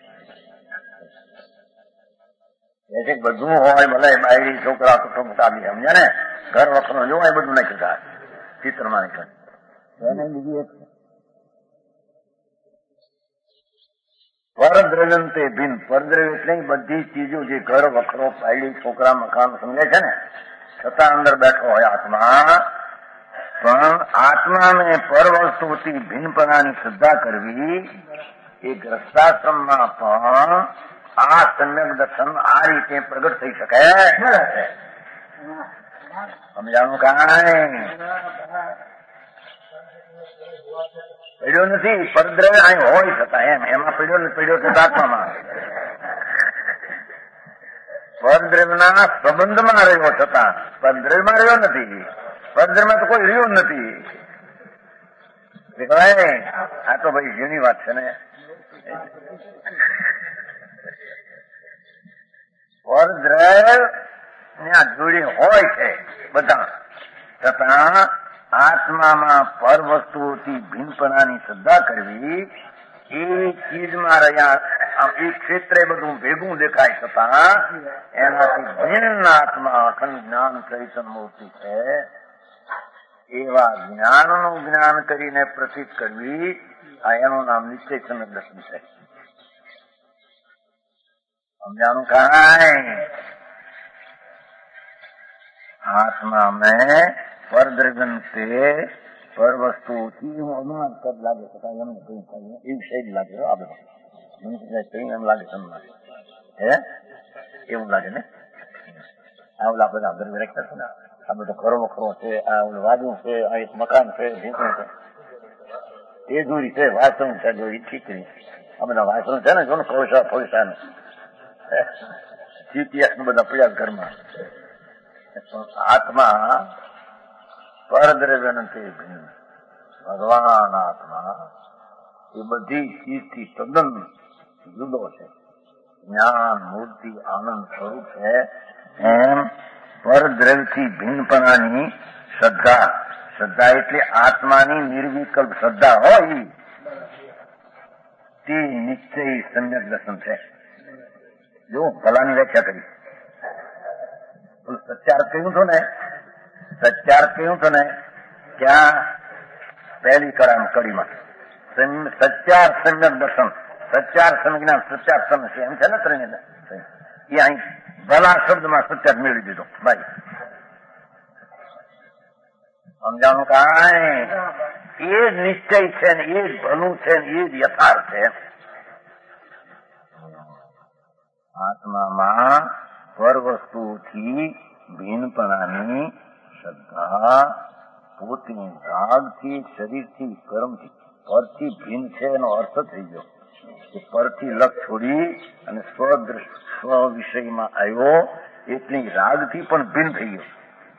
સુધાઈ બધું હોય ભલે બાયડી છોકરા કુટુંબ સાબી સમજ્યા ને ઘર વખરો જોવાય બધું નાખી થાય ચિત્રમાં નીકળે એને બીજી એક પરદ્રવ્યંતે ભિન્ન પરદ્રવ્ય એટલે બધી ચીજો જે ઘર વખરો પાયડી છોકરા મકાન સમજે છે ને છતાં અંદર બેઠો હોય આત્મા પણ આત્માને પર વસ્તુથી ભિન્નપણાની શ્રદ્ધા કરવી એ ગ્રસ્તાશ્રમમાં પણ આ સમ્યક દર્શન આ રીતે પ્રગટ થઈ શકે સમજાણું કાંઈ પડ્યો નથી પરદ્રવ્ય અહીં હોય છતાં એમ એમાં પડ્યો ને પડ્યો છે આત્મામાં પરદ્રવ્યના સંબંધમાં રહ્યો છતાં પરદ્રવ્યમાં રહ્યો નથી પરદ્રવ્યમાં તો કોઈ રહ્યો નથી આ તો ભાઈ જૂની વાત છે ને પરદ્રવ્ય ત્યાં જોડી હોય છે બધા છતાં આત્મામાં પર વસ્તુઓથી ભિન્નપણાની શ્રદ્ધા કરવી એ ચીજમાં રહ્યા એ ક્ષેત્રે બધું ભેગું દેખાય છતાં એનાથી ભિન્ન આત્મા અખંડ જ્ઞાન ચૈતન્ય મૂર્તિ છે એવા જ્ઞાનનું જ્ઞાન કરીને પ્રતીત કરવી, આ એનું નામ નિશ્ચય સમ્યક દર્શન છે. સમજાનું કાંઈ? આત્મા મેં પરદ્રગંતે પર વસ્તુથી હું અનુમાન કદ લાગે છે એમને કઈ થાય એવી શૈદ લાગે આ બધું એમ લાગે તમને હે એવું લાગે ને. આ ઓલા બધા ઘર રાખતા છે ને, આ બધો ઘરો વખરો છે, આ ઓલું વાજુ છે, આ એક મકાન છે, ઢીકણું છે, એ દોરી છે, વાસણ છે, દોરી ઠીકરી, આ બધા વાસણ છે ને જો ને પૈસા પૈસા જીપીએસ નું બધા પડ્યા ઘરમાં. આત્મા પરદ્રવ્ય નથી ભિન્ન. ભગવાન આત્મા એ બધી ચીજથી તદ્દન જુદો છે. જ્ઞાન મૂર્તિ આનંદ સ્વરૂપ છે. એમ પરદ્રવ્યથી ભિન્નપણાની શ્રદ્ધા, શ્રદ્ધા એટલે આત્માની નિર્વિકલ્પ શ્રદ્ધા હોય તે નિશ્ચય સમ્યક દર્શન છે. જો ભલાની વ્યાખ્યા કરી સચ્ચાર કહ્યું હતું ને, સચ્ચાર કહ્યું હતું ને ક્યાં પહેલી કરામ કડીમાં સચ્ચાર સમ્યક દર્શન, સચ્ચાર સમજ્ઞાન, સચ્ચાર સમસ્યા એમ છે ને ત્રણ એ અહીં ભલા શબ્દમાં સચ્ચાર મેળવી દીધો ભાઈ. સમજાણું કાંઈ? એ જ નિશ્ચય છે ને એ જ ભલું છે ને એ જ યથાર્થ છે. આત્મામાં પર વસ્તુથી ભિન્નપણાની શ્રદ્ધા, પોતની રાગથી, શરીરથી, કર્મથી પરથી ભિન્ન છે એનો અર્થ થઈ ગયો કે પરથી લક્ષ છોડી અને સ્વદૃષ્ટ સ્વ વિષયમાં આવ્યો એટલી રાગથી પણ ભિન્ન થઈ ગયો.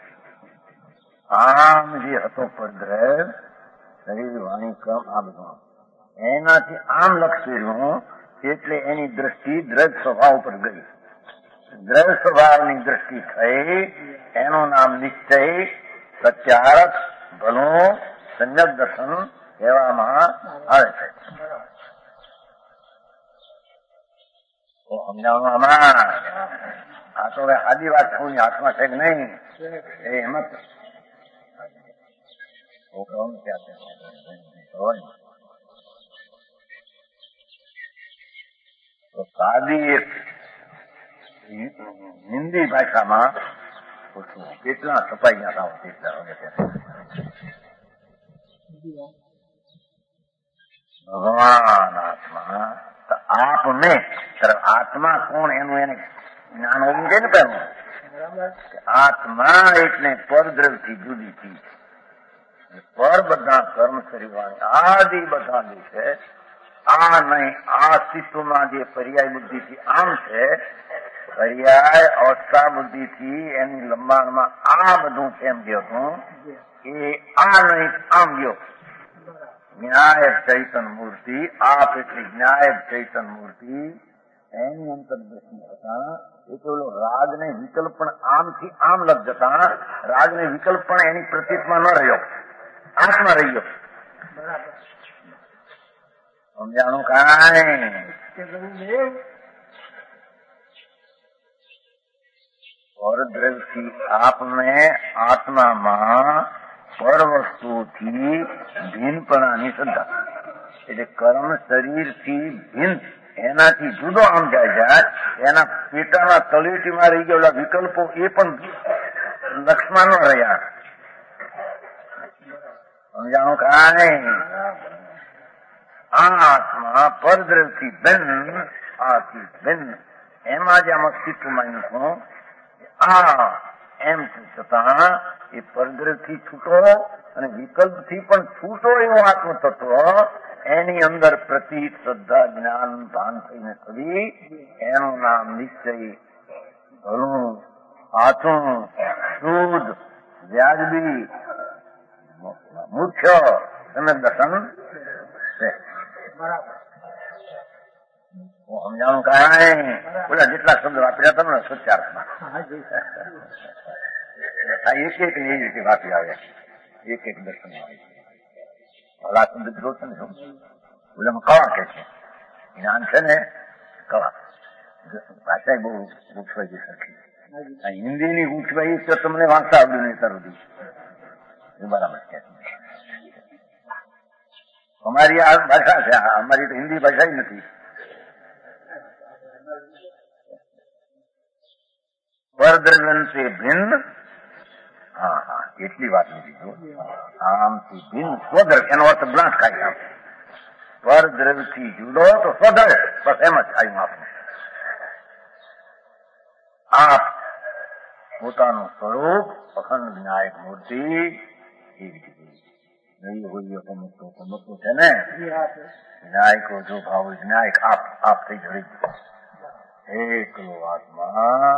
આમ જે હતો પરદ્રવ શરીર વાણી કર્મ આ બધું એનાથી આમ લક્ષ કર્યું એટલે એની દ્રષ્ટિ દ્રજ સ્વભાવ પર ગઈ. દ્રજ સ્વભાવની દ્રષ્ટિ થઈ એનું નામ નિશ્ચય સચ્ચારક ભલું સમ્યક દર્શન કહેવામાં આવે છે. સમજાવવાનું આમાં આ તો હવે આદિ વાત છું હાથમાં છે કે નહીં એ હિંમત તો સાદી એક હિન્દી ભાષામાં કેટલા છપાઈ ગયા ભગવાન આત્મા આપ ને આત્મા કોણ એનું એને જ્ઞાન હોવું છે ને પહેલું. આત્મા એટલે પરદ્રવથી જુદી ચીજ, પર બધા કર્મ શરીરવાણી આદિ બધા જે છે આ નહીં આ અસ્તિત્વમાં જે પર્યાય બુદ્ધિથી આમ છે, પર્યાય અવસ્થા બુદ્ધિથી એની લંબાણમાં આ બધું કેમ ગયો હતું એ આ નહીં આમ ગયો. જ્ઞાયક ચૈતન મૂર્તિ આપ એટલે જ્ઞાયક ચૈતન મૂર્તિ એની અંતર્દૃષ્ટિ હતા એ પેલો રાગ ને વિકલ્પ પણ આમથી આમ લગ જતા રાગ ને વિકલ્પ પણ એની પ્રતીતમાં ન રહ્યો, આંખમાં રહ્યો. સમજાણું કાંઈ? પરદ્રવ્યથી આપને આત્મામાં પર વસ્તુથી ભિન્નપણાની શ્રદ્ધા એટલે કર્મ શરીરથી ભિન્ન એનાથી જુદો આમ જાય જાય એના પેટાના તળેટીમાં રહી ગયેલા વિકલ્પો એ પણ લક્ષમાં ન રહ્યા. સમજાણું કાંઈ? આ આત્મા પરદ્રવ્યથી ભિન્ન આથી ભિન્ન એમાં જ આમ અસ્તિત્વમાં મૂકવું આ એમ છતાં એ પરદ્રવ્યથી છૂટો અને વિકલ્પથી પણ છૂટો એવો આત્મતત્વ એની અંદર પ્રતીત શ્રદ્ધા જ્ઞાન ભાન થઈને થવી એનું નામ નિશ્ચય ભલું સાચું શુદ્ધ વ્યાજબી મુખ્ય સમ્યક દર્શન છે. સમજાણું કાંઈ? બોલા જેટલા શબ્દ વાપર્યા તમે સચ્ચાર્થમાં આ એક એક ને એવી રીતે વાપરી આવે એક એક દર્શન આવે. ભલા શબ્દ જો છે ને બોલામાં કવા કે છે જ્ઞાન છે ને કવા ભાષા બહુ ગુઠવાઈ ગઈ સરખી. હિન્દીની ગુઠવાઈ તો તમને વાંચતા આવડ્યું નહીં તારું એ બરાબર છે. અમારી આ ભાષા છે, અમારી તો હિન્દી ભાષા નથી. પરદ્રવ્યંતે ભિન્ન, હા હા એટલી વાત નથી. આમથી ભિન્ન સ્વદ્રવ્ય, એનો અર્થ બ્લાન્ટ ખાઈ આમ પરદ્રવ્યથી જુદો તો સ્વદ્રવ્ય, બસ એમ જ આવ્યું આપણે. આપ પોતાનું સ્વરૂપ અખંડ વિનાયક મૂર્તિ નહીં હોય તો સમજતું છે ને. વિનાયકો જો ભાવ વિનાયક આપ આપ થઈ જડી એકલો આત્મા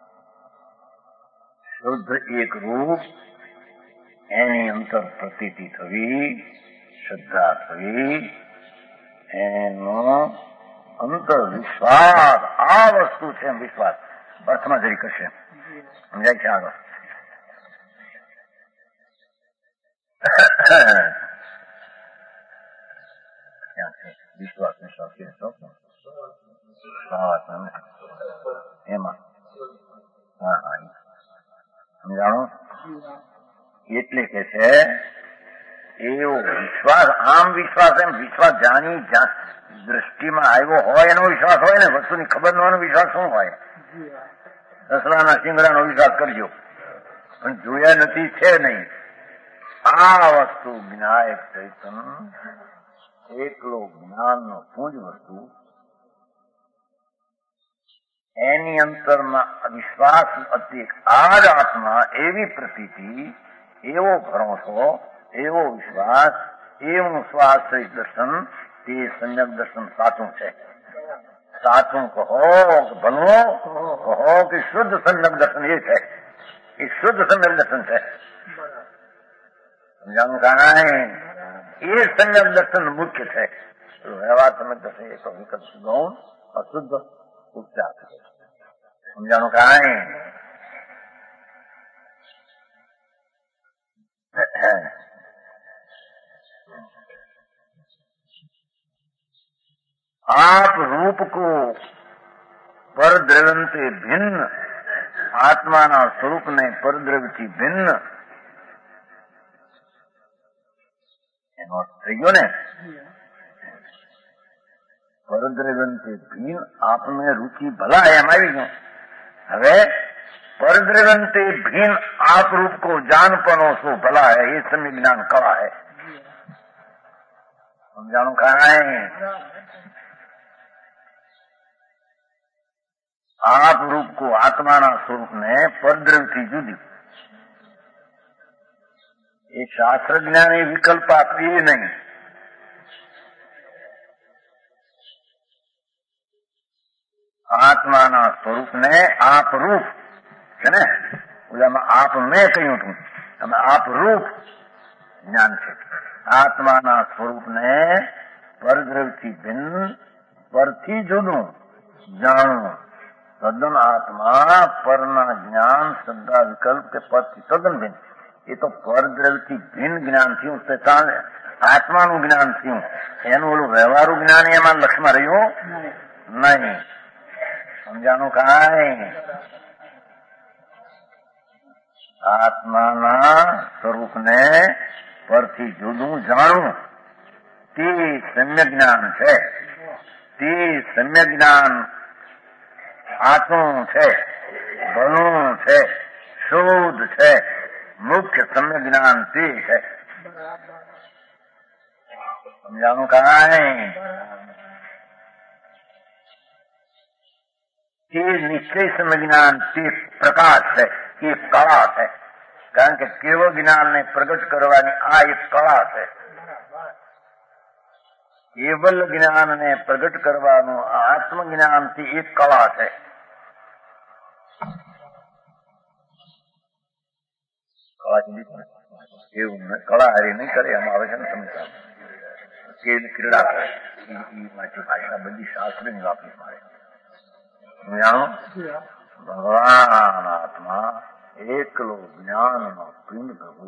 શુદ્ધ એક રૂપ, એની અંતર પ્રતીતિ થવી, શ્રદ્ધા થવી, એનો અંતર વિશ્વાસ, આ વસ્તુ છે વિશ્વાસ. અર્થમાં જરી કરશે, સમજાય છે આગળ. વિશ્વાસ વિશ્વાસ એમાં હા હા સમજાણો. એટલે કે છે એવો વિશ્વાસ, આમ વિશ્વાસ એમ વિશ્વાસ જાણી દ્રષ્ટિમાં આવ્યો હોય એનો વિશ્વાસ હોય ને. વસ્તુની ખબર ન હોય વિશ્વાસ શું હોય? દસરાના સિંગડાનો વિશ્વાસ કરજો, પણ જોયા નથી છે નહીં. આ વસ્તુ વિનાયક ચૈતન એકલો જ્ઞાનનો પૂજ વસ્તુ, એની અંતરમાં વિશ્વાસ હતી. આ જ આત્મા એવી પ્રતીતિ, એવો ભરોસો, એવો વિશ્વાસ, એવું સ્વાશ્રય દર્શન, તે સમ્યક દર્શન સાચું છે. સાચું કહો કે ભણવો, કહો કે શુદ્ધ સમ્યક દર્શન એ છે. એ શુદ્ધ સમ્યક દર્શન છે. સમજાનું કાંઈ? એ સમ્યક દર્શન મુખ્ય છે. વ્યવહાર સમ્યક દર્શન એ તો વિકલ્પ ગૌણ અશુદ્ધ ઉપચાર છે. સમજાનું કાંઈ? आप रूप को परद्रव्यंते भिन्न, आत्माना स्वरूप ने परद्रव्यથી ભિન્ન, એનો અર્થ થઈ ગયો ને. પરદ્રવ્યંતે ભિન્ન, આપને રુચિ ભલા એમ આવી ગયું. હવે परद्रव्यंते भिन्न आप रूप को जान पनो सो भला है, ये समय ज्ञान कला है. समझाणु कांई? आप रूप को आत्माना स्वरूप ने परद्रव्य थी जुदी, એ શાસ્ત્ર જ્ઞાન એ વિકલ્પ આપીએ નહીં. આત્માના સ્વરૂપને આપ રૂપ છે ને, ઓલામાં આપ મેં કહ્યું હતું, તમે આપ રૂપ જ્ઞાન છે. આત્માના સ્વરૂપને પરદ્રવ્યથી ભિન્ન, પરથી જુદું જાણવું. તદ્દન આત્મા પરના જ્ઞાન શ્રદ્ધા વિકલ્પ કે પરથી તદ્દન ભિન્ન. એ તો પરદ્રવ્યથી ભિન્ન જ્ઞાન થયું, આત્માનું જ્ઞાન થયું. એનું ઓલું વ્યવહારું જ્ઞાન એમાં લક્ષમાં રહ્યું નહીં. સમજાનું કાંઈ? આત્માના સ્વરૂપને પરથી જુદું જાણવું તે સમ્યક જ્ઞાન છે. તે સમ્યક જ્ઞાન સાચું છે, ભલું છે, શુદ્ધ છે. મુખ્ય સમ્યક જ્ઞાન તે છે. સમજાનું કાંઈ? તે નિશ્ચય સમ્યક જ્ઞાન તે પ્રકાશ છે, એ કળા છે. કારણ કે કેવળ જ્ઞાનને પ્રગટ કરવાની આ એક કળા છે. કેવલ જ્ઞાનને પ્રગટ કરવાનું આ આત્મજ્ઞાનથી એક કળા છે. એવું કળા હારી નહીં કરે એમાં આવે છે ને સમજા કે ક્રીડા કરે એ ભાષા બધી શાસ્ત્રની વાપરી મારે. જાણો ભગવાન આત્મા એકલો જ્ઞાનનો પિંડ પ્રભુ,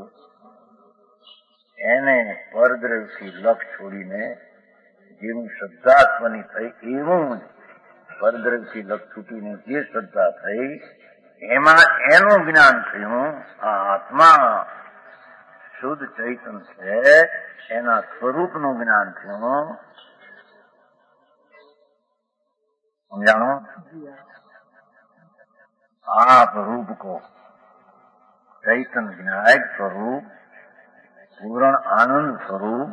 એને પરદ્રવ્યથી લક્ષ છોડીને જેવું શ્રદ્ધાત્મની થઈ એવું જ પરદ્રવ્યથી લક્ષ છૂટીને જે શ્રદ્ધા થઈ એમાં એનું જ્ઞાન થયું. આ આત્મા શુદ્ધ ચૈતન છે એના સ્વરૂપનું જ્ઞાન થયું. સમજાણો? आप रूप को चैतन विनायक स्वरूप પૂર્ણ આનંદ સ્વરૂપ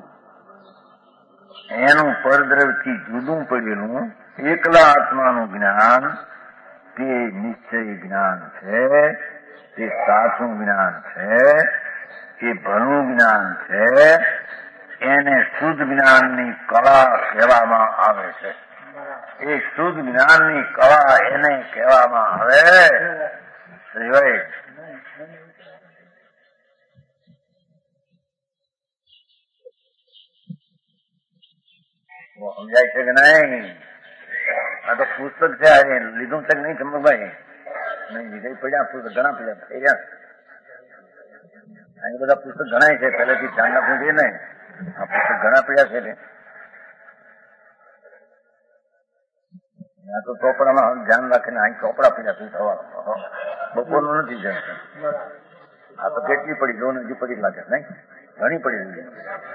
એનું પરદ્રવ્યથી જુદું પડેલું એકલા આત્માનું જ્ઞાન તે નિશ્ચય જ્ઞાન છે, તે સાચું જ્ઞાન છે, તે ભલું જ્ઞાન છે. એને શુદ્ધ જ્ઞાનની કળા કહેવામાં આવે છે. એ શુદ્ધ જ્ઞાનની કળા એને કહેવામાં આવે. સમજાય છે કે નહીં? આ તો પુસ્તક છે, લીધું છે કે નહીં ચમકભાઈ? નહીં લીધે પડ્યા પુસ્તક ઘણા પડ્યા થઈ ગયા. અહીં બધા પુસ્તક ઘણા છે, પહેલેથી ધ્યાન રાખવું જોઈએ ને. આ પુસ્તક ઘણા પડ્યા છે. આ તો ચોપડામાં ધ્યાન રાખીને અહીં ચોપડા પડ્યા તું થવા બપોરનું નથી જતું. આ તો કેટલી પડી જો હજી પડી લાગે નહીં, ઘણી પડી.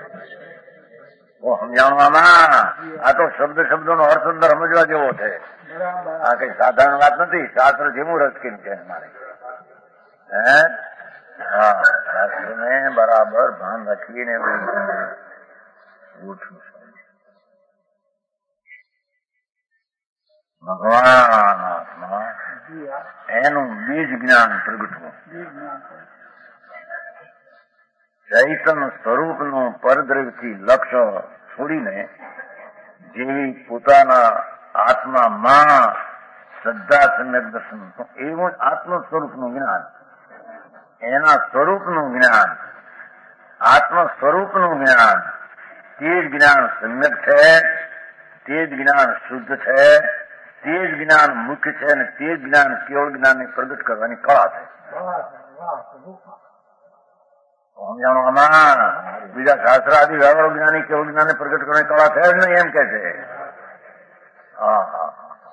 સમજાવવામાં આ તો શબ્દ શબ્દોનો અર્થ અંદર સમજવા જેવો છે. આ કઈ સાધારણ વાત નથી. શાસ્ત્ર જેવું રસકીન છે મારે. હે હા, શાસ્ત્ર ને બરાબર ભાન રાખીને ઉઠવું. ભગવાન આત્મા એનું બીજ જ્ઞાન પ્રગટવું. ચૈતન સ્વરૂપનું પરદ્રવ્યથી લક્ષ્ય છોડીને જેવી પોતાના આત્મામાં શ્રદ્ધા સમ્યક દર્શન એવું આત્મ સ્વરૂપનું જ્ઞાન, એના સ્વરૂપનું જ્ઞાન, આત્મ સ્વરૂપનું જ્ઞાન, તે જ જ્ઞાન સમ્યક છે, તે જ જ્ઞાન શુદ્ધ છે, તે જ જ્ઞાન મુખ્ય છે અને તે જ જ્ઞાન કેવળ જ્ઞાનને પ્રગટ કરવાની કળા છે. સમજાણો? આમાં બીજા શાસ્ત્ર આદિ વ્યવહારો જ્ઞાની કેવળ જ્ઞાનને પ્રગટ કરવાની કળા છે જ નહીં એમ કે છે. હા હા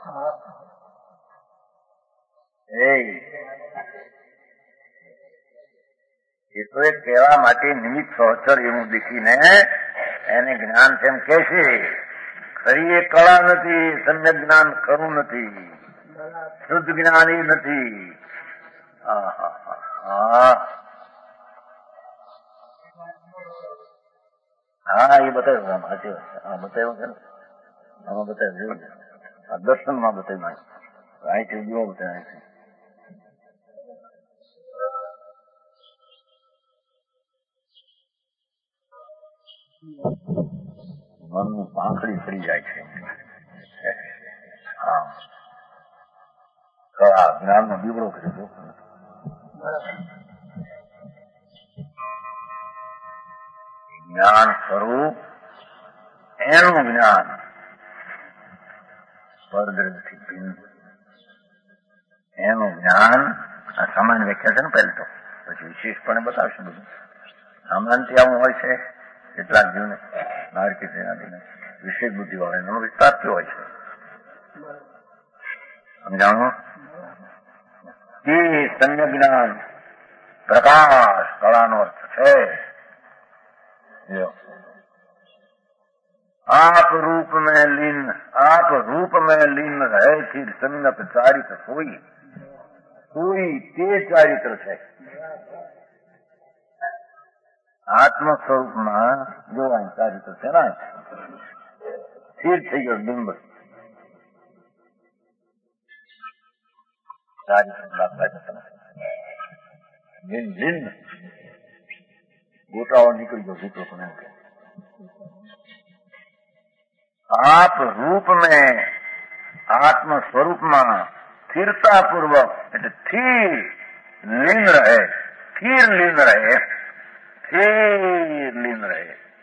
એ તો એક કહેવા માટે નિમિત્ત સહચર એવું દેખીને એને જ્ઞાન તેમ કે છે. ખરી એ કળા નથી, સમ્યક જ્ઞાન ખરું નથી, શુદ્ધ જ્ઞાન એ નથી. હા હા હા હા એ બતાવ્યું. આમ સાચી વાત છે. હા બતાવ્યું છે ને, આમાં બતાવ્યું છે. આ દર્શનમાં બતાવ્યું. અહીંથી જો બતાવ્યું. મનનું પાંખડી ફરી જાય છે. હા કળા જ્ઞાનનો બીવડો કર્યો. જ્ઞાન સ્વરૂપ એનું જ્ઞાન પરદ્રવ્યથી ભિન્ન એનું જ્ઞાન. આ સામાન્ય વ્યાખ્યા છે ને પહેલી, તો પછી વિશેષપણે બતાવશું બધું. સામાન્ય આવું હોય છે કેટલાક જીવને નારકી સેનાદીને વિશેષ બુદ્ધિ વાળા એનો વિસ્તાર કેવો હોય છે. સમજાણો? એ સમ્યક જ્ઞાન પ્રકાશ કળાનો અર્થ છે. आप रूप में लीन, आप रूप में लीन रहे फिर सम्यक चारित्र कोई कोई તે ચારિત્ર છે. આત્મ સ્વરૂપમાં જોવાનું ચારિત્ર છે ને સ્થિર થઈ ગયો બિંબ. ચારિત્ર લીન ગોટાઓ નીકળી ગયો ગોટો પણ એમ કે આપ રૂપ में આત્મ સ્વરૂપમાં સ્થિરતા પૂર્વક એટલે સ્થિર લીન રહે, સ્થિર લીન રહે, સ્થિર લીન રહે.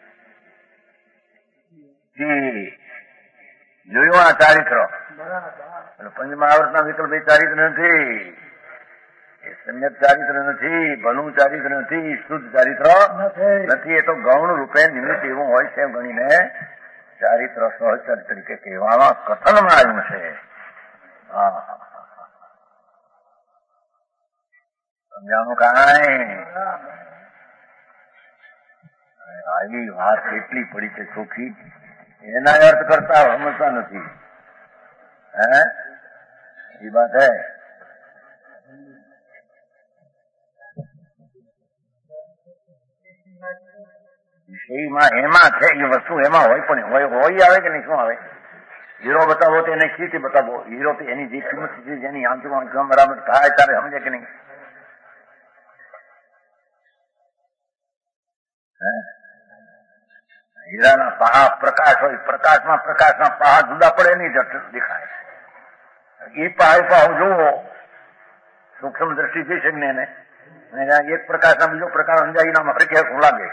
જોયું આ ચારિત્ર? પંચમહાવર્તના વિકલ્પ એ ચારિત્ર નથી, એ સમ્યક ચારિત્ર નથી, ભલું ચારિત્ર નથી, શુદ્ધ ચારિત્ર નથી. એ તો ગૌણ રૂપે નિમિત્ત એવું હોય છે ગણીને ચારિત્ર સહચર તરીકે કહેવામાં કથનમાં આવ્યું છે. હા સમજાણું કાંઈ? આવી વાત કેટલી પડી છે ચોખ્ખી, એના અર્થ કરતા સમજતા નથી. હે એ વાત હે. વિષયમાં એમાં છે એ વસ્તુ એમાં હોય, પણ હોય હોય આવે કે નહીં, શું આવે? હીરો બતાવો તો એને શીથી બતાવો, હીરો તો એની જે કિંમત છે જેની આંખમાં બરાબર થાય ત્યારે સમજે કે નહીં? હીરાના પહા પ્રકાશ હોય, પ્રકાશમાં પ્રકાશના પહા જુદા પડે નહીં દેખાય. એ પહાડ પાવ જોવો સૂક્ષ્મ દ્રષ્ટિ થઈ શકે ને એને, એક પ્રકાશના બીજો પ્રકાશ સમજાય એનામાં ફરકે લાગે.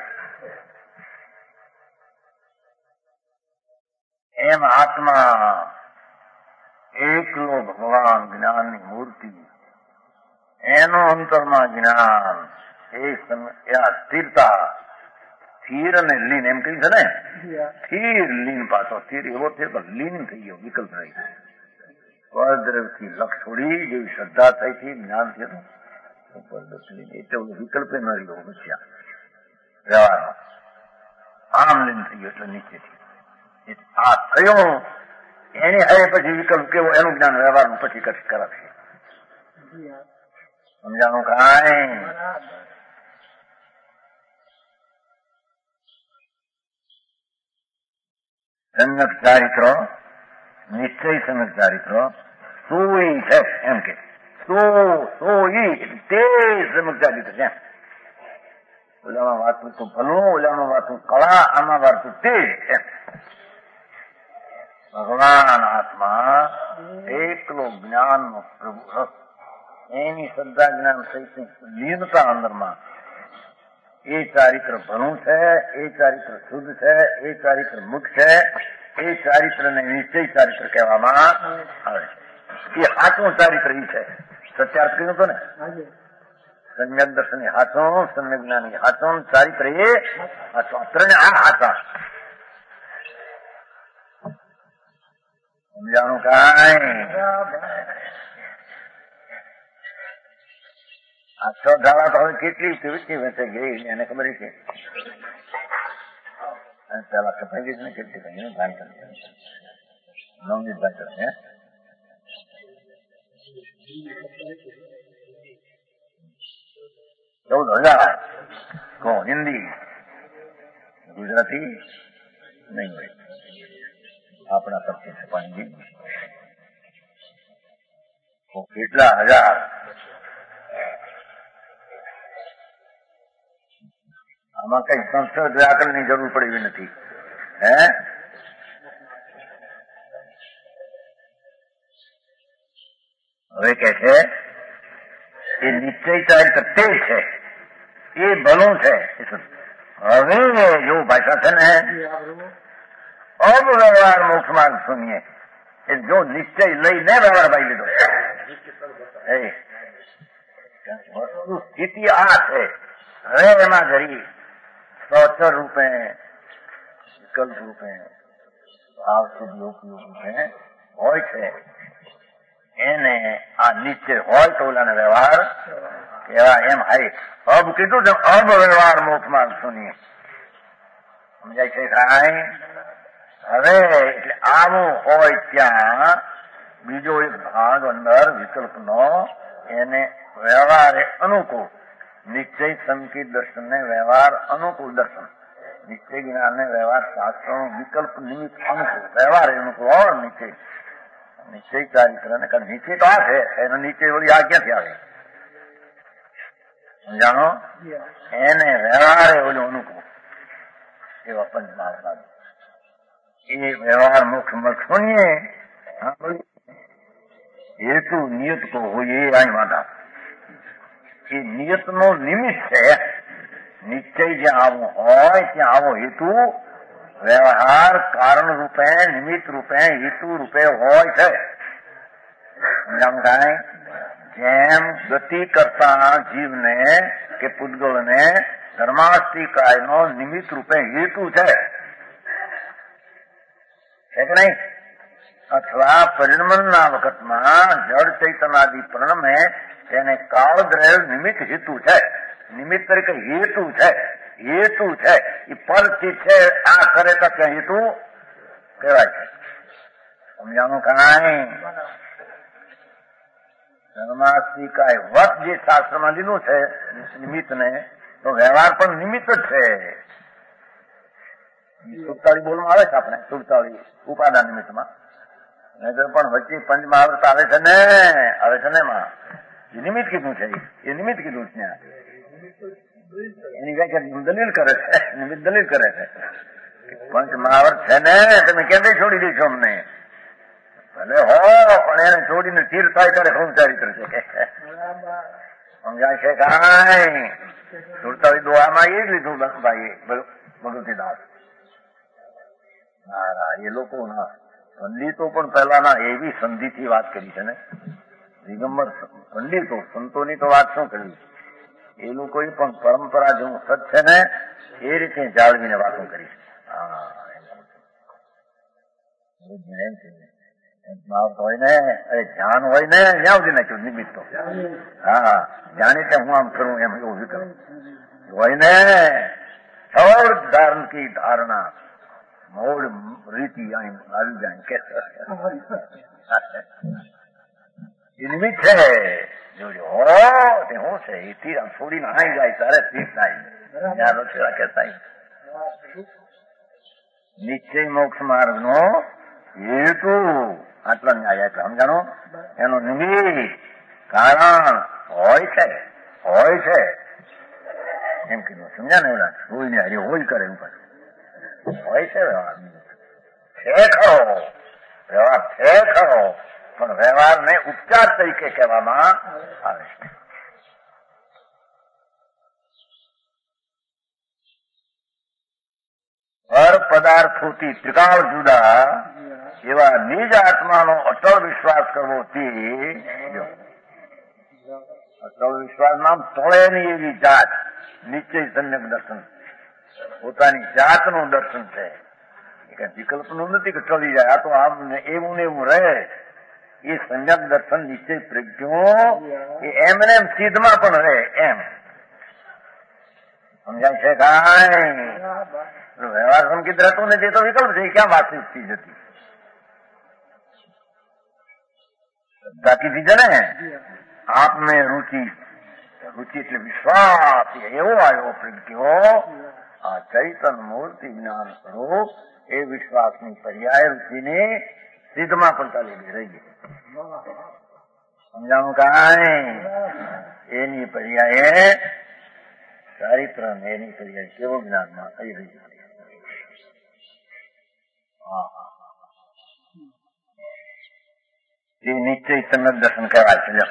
એમ આત્મા એકલો ભગવાન જ્ઞાનની મૂર્તિ, એનું અંતરમાં જ્ઞાન, એ સ્થિરતા, સ્થિર અને લીન એમ કહ્યું છે ને, સ્થિર લીન પાછો સ્થિર એવો થયો તો લીન થઈ ગયો, વિકલ્પ રહી ગયો. પરદ્રવથી લક્ષ છોડી જેવી શ્રદ્ધા થઈ હતી, જ્ઞાન થયું એટલે વિકલ્પે ન રહ્યો બચ્યા વ્યવહારમાં, આમ લીન થઈ ગયો એટલે નીચેથી આ થયો. એની હવે પછી વિકલ્પ કેવો એનું જ્ઞાન વ્યવહારનું પછી કચ્છ કરાશે. સમજાણું કાંઈ? સંગત ચારિત્ર, નિશ્ચય સંગત ચારિત્ર સોઈ છે એમ કે સો સોઈ તે સંગત ચારિત્ર છે. ઓલામાં વાતું તો ભલું, ઓલામાં વાતું કળા, આમાં વાતું તે એમ. ભગવાન આત્મા એકલો જ્ઞાન નો પ્રભુ રસ, એની શ્રદ્ધા જ્ઞાન સહિત લીનતા અંદરમાં, એ ચારિત્ર ભણું છે, એ ચારિત્ર શુદ્ધ છે, એ ચારિત્ર મુખ છે, એ ચારિત્રને નિશ્ચય ચારિત્ર કહેવામાં આવે છે. એ સાચું ચારિત્ર એ છે. સત્યાર્થ કહ્યું હતો ને, સમ્યક દર્શન એ હાચું, સમ્યક જ્ઞાન એ હાચું, ચારિત્ર એ હાચું. ત્રણે આ હાચા. સમજાણું કાંઈ? આ છ ધારા તો હવે કેટલી કેવી વચ્ચે ગઈ એને ખબર છે. પેલા કપાઈ ગઈ ને કેટલી ભાઈ ભાન કરે નવની ભાન કરે ચૌદ હજાર કહો હિન્દી, ગુજરાતી નહીં હોય. આપણા તરફથી છપાણી કેટલા હજાર. આમાં કઈ સંસ્કૃત વ્યાકરણ ની જરૂર પડે એવી નથી. હે હવે કે છે એ નિશ્ચય ચારિત્ર તે છે, એ ભલું છે. હવે જો ભાષા છે ને અબ વ્યવહાર મોક્ષ માર્ગ સુનીએ, એ જો નિશ્ચય લઈને વ્યવહાર ભાઈ લીધો વસ્તુ સ્થિતિ આ છે. હવે એમાં જરી સચર રૂપે, વિકલ્પ રૂપે, ભાવ સુધી ઉપયોગ રૂપે હોય છે, એને આ નિશ્ચય હોય તો ઓલાને વ્યવહાર કેવા એમ હાય. અબ કીધું છે અબ વ્યવહાર મોક્ષ માર્ગ સુનીએ. સમજાય છે કાંઈ? હવે એટલે આવું હોય ત્યાં બીજો એક ભાગ અંદર વિકલ્પનો, એને વ્યવહારે અનુકૂળ. નિશ્ચય સંકિત દર્શન ને વ્યવહાર અનુકૂળ દર્શન, નિશ્ચય જ્ઞાન ને વ્યવહાર શાસ્ત્ર વિકલ્પ નિમિત્ત અનુકૂળ, વ્યવહાર અનુકૂળ હોય નિશ્ચય. નિશ્ચય ચારિત્ર ને કારણ નીચે તો આ છે, એનો નીચે વળી આ ક્યાંથી આવે? સમજાણો? એને વ્યવહારે ઓલું અનુકૂળ એવા પંચમહાત્મા એ વ્યવહાર મુખ મખોનીએ હેતુ નિયત કો હોય એ અહીં વાંધા. એ નિયત નો નિમિત્ત છે. નિશ્ચય જ્યાં આવો હોય ત્યાં આવો હેતુ વ્યવહાર કારણ રૂપે, નિમિત્ત રૂપે, હેતુ રૂપે હોય છે. સમજાણું કાંઈ? જેમ ગતિ કરતા જીવને કે પૂતગલને ધર્માસ્તિકાયનો નિમિત્ત રૂપે હેતુ છે કે નહીં? અથવા પરિણમનના વખતમાં જળ ચૈતનાદિ પરિણમે તેને કાળદ્રય નિમિત્ત હેતુ છે, નિમિત્ત તરીકે હેતુ છે. હેતુ છે એ પરથી છે, આ કરે તો ત્યાં હેતુ કહેવાય છે. સમજાણું કાંઈ? ધર્માસ્તી કાંઈ વત જે શાસ્ત્રમાં લીધું છે નિમિત્ત ને, તો વ્યવહાર પણ નિમિત્ત જ છે. સુડતાળી બોલમાં આવે છે આપણે, સુડતાળી ઉપાદાન નિમિત્તમાં, નહીતર પણ વચ્ચે પંચમહાવૃત આવે છે ને, આવે છે ને એમાં એ નિમિત્ત કીધું છે, એ નિમિત્ત કીધું છે ત્યાં. એની વ્યાખ્યા દલીલ કરે છે, નિમિત્ત દલીલ કરે છે. પંચમહાવૃત છે ને, તમે કેમ છોડી દઈશો અમને? ભલે હો, પણ એને છોડીને તીર થાય ત્યારે શું ચારિત્ર છે? સમજાય છે કાંઈ? સુડતાળી દોહામાં એ જ લીધું ભાઈ ભગવતીદાસ. હા, એ લોકો ના પંડિતો પણ પહેલાના એવી સંધિથી વાત કરી છે ને, દિગંબર પંડિતો સંતોની તો વાત શું કરી, એ લોકોએ પણ પરંપરા જેવું સત છે ને એ રીતે જાળવીને વાતો કરી છે. હા, હોય ને, અરે ધ્યાન હોય ને જ્યાં સુધી નાખ્યું નિમિત્ત તો. હા, જાણી ત્યાં હું આમ કરું એમ એવું વિકલ્પ હોય ને, સૌર ધારણ કી ધારણા મૂળ રીતિ આવી જાય કે નિમિત્ત છે. જોજો હો તે શું છે, એ તીર છોડીને આવી જાય ત્યારે તીર થાય રચેલા કે થાય. નિશ્ચય મોક્ષ માર્ગ નો હેતુ આટલા ન્યાય એટલે સમજાણો, એનો નિમિત્ત કારણ હોય છે, હોય છે એમ કીધું. સમજ્યા ને? એવડા હોય ને હરી હોય કરે એવું પાછું હોય છે. વ્યવહાર છે ખરો, વ્યવહાર છે ખરો, પણ વ્યવહારને ઉપચાર તરીકે કહેવામાં આવે છે. પર પદાર્થોથી ત્રિકાળ જુદા એવા નિજ આત્માનો અટળ વિશ્વાસ કરવો તે અટળ વિશ્વાસ નામ તોળે ની એવી જાત નિશ્ચય સમ્યક દર્શન, પોતાની જાતનું દર્શન છે. વિકલ્પનું નથી કે ટળી જાય, આ તો આમ એવું ને એવું રહે. એ સમ્યક દર્શન નિશ્ચય પ્રજ્ઞો એ એમને એમ સિદ્ધમાં પણ રહે એમ. સમજાય છે કાંઈ? વ્યવહાર સંકિત રહેતો ને જે તો વિકલ્પ છે, ક્યાં વાસ્તવિક ચીજ હતી? કીધી છે ને, આપ મેં રુચિ, રુચિ એટલે વિશ્વાસ એવો આવ્યો પ્રજ્ઞો, આ ચૈતન મૂર્તિ જ્ઞાન સ્વરૂપ એ વિશ્વાસની પર્યાય રૂચિની સિદ્ધમાં પણ ચાલી રહી. સમજાણું કાંઈ? એની પર્યાય ચારિત્ર ને એની પર્યાય કેવો જ્ઞાનમાં થઈ રહી છે. એ નિશ્ચય સમ્યક દર્શન કહેવાય છે.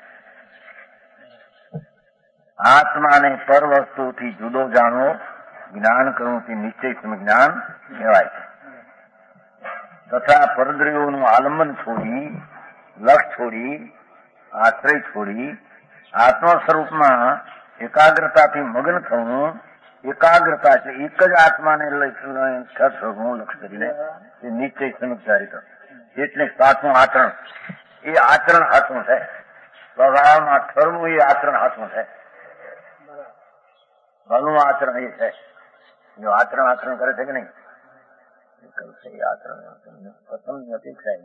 આત્માને પર વસ્તુથી જુદો જાણવો, જ્ઞાન કરવું તે નિશ્ચય સમ્યક જ્ઞાન કહેવાય છે. તથા પરદ્રવ્યોનું આલંબન છોડી, લક્ષ છોડી, આશ્રય છોડી આત્મ સ્વરૂપમાં એકાગ્રતાથી મગ્ન થવું. એકાગ્રતા એટલે એક જ આત્માને સ્વરૂપનું લક્ષ કરીને એ નિશ્ચય સમ્યક ચારિત્ર એટલે સાચું આચરણ. એ આચરણ સાચું છે. સ્વભાવમાં ઠરવું એ આચરણ સાચું છે. ભલું આચરણ એ છે. જો આચરણ આચરણ કરે છે કે નહીં, આચરણ પસંદ અપેક્ષા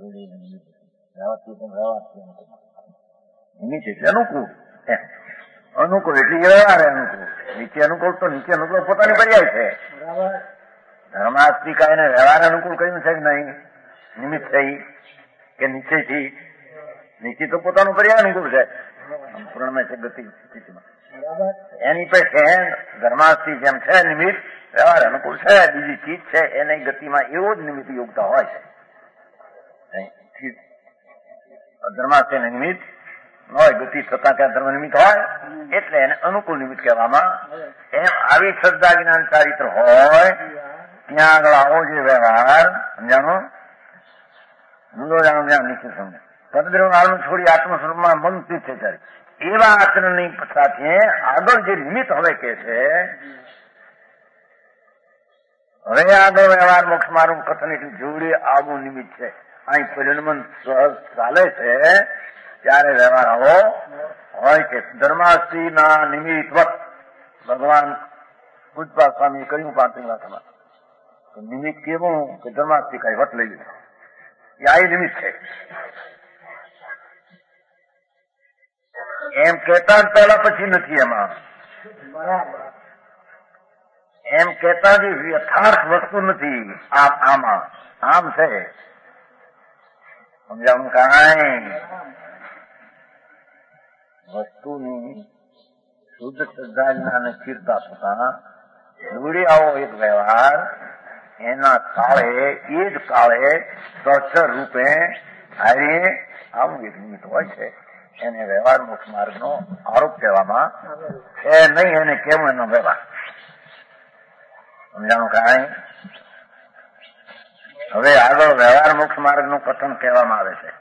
નિમિત્ત એટલે અનુકૂળ. અનુકૂળ એટલે વ્યવહાર અનુકૂળ. નીચે અનુકૂળ તો નીચે અનુકૂળ પોતાની પર્યાય છે. ધર્માસ્તિકા એને વ્યવહાર અનુકૂળ કહ્યું છે કે નહીં? નિમિત્ત થઈ કે નિશ્ચયથી? નીચે તો પોતાનું પર્યાય અનુકૂળ છે. પૂર્ણમય છે ગતિ સ્થિતિમાં એની પેક્ષે ધર્માસ્તી જેમ છે નિમિત્ત વ્યવહાર અનુકૂળ છે. બીજી ચીજ છે એની ગતિમાં એવો જ નિમિત્ત યોગતા હોય છે. ધર્માસ્તી નિમિત્ત હોય, ગતિ થતા ત્યાં ધર્મ નિમિત્ત હોય એટલે એને અનુકૂળ નિમિત્ત કહેવામાં. એમ આવી શ્રદ્ધા જ્ઞાન ચારિત્ર હોય ત્યાં આગળ આવો જે વ્યવહાર સમજાણો જુદો જાણો જ્ઞાન નિશ્ચિત સમજે પદદ્રવનું છોડી આત્મ સ્વરૂપમાં મન સ્થિત છે. એવા આચરણની સાથે આગળ જે નિમિત્ત હવે કે છે, હવે આગળ વ્યવહાર મોક્ષ મારું કથન એટલી જોડે આવું નિમિત્ત છે. અહીં પરિણમન સહજ ચાલે છે ત્યારે વ્યવહાર આવો હોય છે. ધર્માસ્તી ના નિમિત્તવત ભગવાન પૂજપા સ્વામીએ કહ્યું પાંત્રીનાથમાં નિમિત્ત કેવું કે ધર્માસ્તી કઈ વટ લઈ લીધો એ આ નિમિત્ત છે એમ કહેતા જ પહેલા પછી નથી એમાં એમ કહેતા જ યથાર્થ વસ્તુ નથી આ આમાં આમ છે સમજાવું કાંઈ વસ્તુની શુદ્ધ શ્રદ્ધા અને સ્થિરતા થતા જોડે આવો એક વ્યવહાર એના કાળે એ જ કાળે સચર રૂપે હારે આવું એક નિમિત્ત હોય છે એને વ્યવહાર મોક્ષ માર્ગ નો આરોપ કહેવામાં છે નહીં એને કેવું એનો વ્યવહાર સમજાણું કાંઈ હવે આગળ વ્યવહાર મોક્ષ માર્ગ નું કથન કહેવામાં આવે છે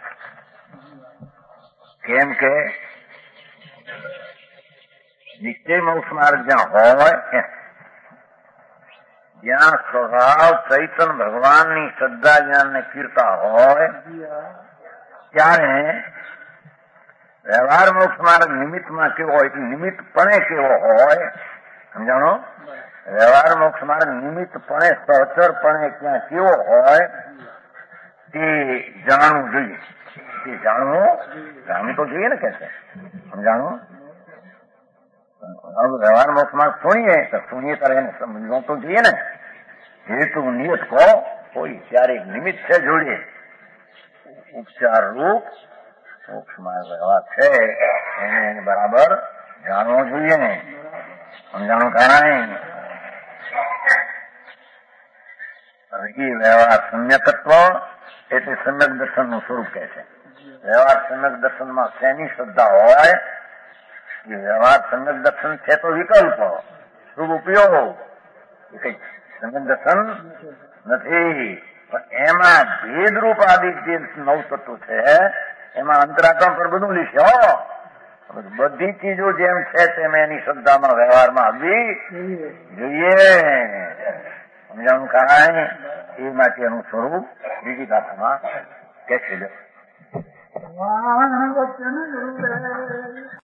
કેમ કે નિશ્ચય મોક્ષ માર્ગ જ્યાં હોય જ્યાં સ્વભાવ ચૈતન ભગવાનની શ્રદ્ધા જ્ઞાન ને કીર્તા હોય ત્યારે વ્યવહાર મોક્ષ માર્ગ નિમિત્તમાં કેવો હોય નિમિત્તપણે કેવો હોય સમજાણો વ્યવહાર મોક્ષ માર્ગ નિમિત્તપણે સહચરપણે ક્યાં કેવો હોય તે જાણવું જોઈએ તે જાણવું જાણવું તો જોઈએ ને કે છે સમજાણું હવે વ્યવહાર મોક્ષ માર્ગ સુણીએ તો સુણીએ ત્યારે એને સમજવું તો જોઈએ ને હેતુ નિયત કહો કોઈ ત્યારે નિમિત્ત છે જોડીએ ઉપચાર રૂપ મોક્ષ માર્ગ વ્યવહાર છે એને બરાબર જાણવો જોઈએ ને સમજાણું કાંઈ એ વ્યવહાર સમ્યકત્વ એટલે સમ્યક દર્શન નું સ્વરૂપ કહે છે વ્યવહાર સમ્યક દર્શનમાં શેની શ્રદ્ધા હોય એ વ્યવહાર સમ્યક દર્શન છે તો વિકલ્પ શુભ ઉપયોગ એ કઈ સમ્યક દર્શન નથી પણ એમાં ભેદરૂપ આદિ જે નવ તત્વો છે એમાં અંતરાત્મા પર બધું લીધો બધી ચીજો જેમ છે તેમ એની શ્રદ્ધામાં વ્યવહારમાં આવવી જોઈએ સમજાણું કાંઈ એ માટે એનું સ્વરૂપ બીજી ગાથામાં કે છે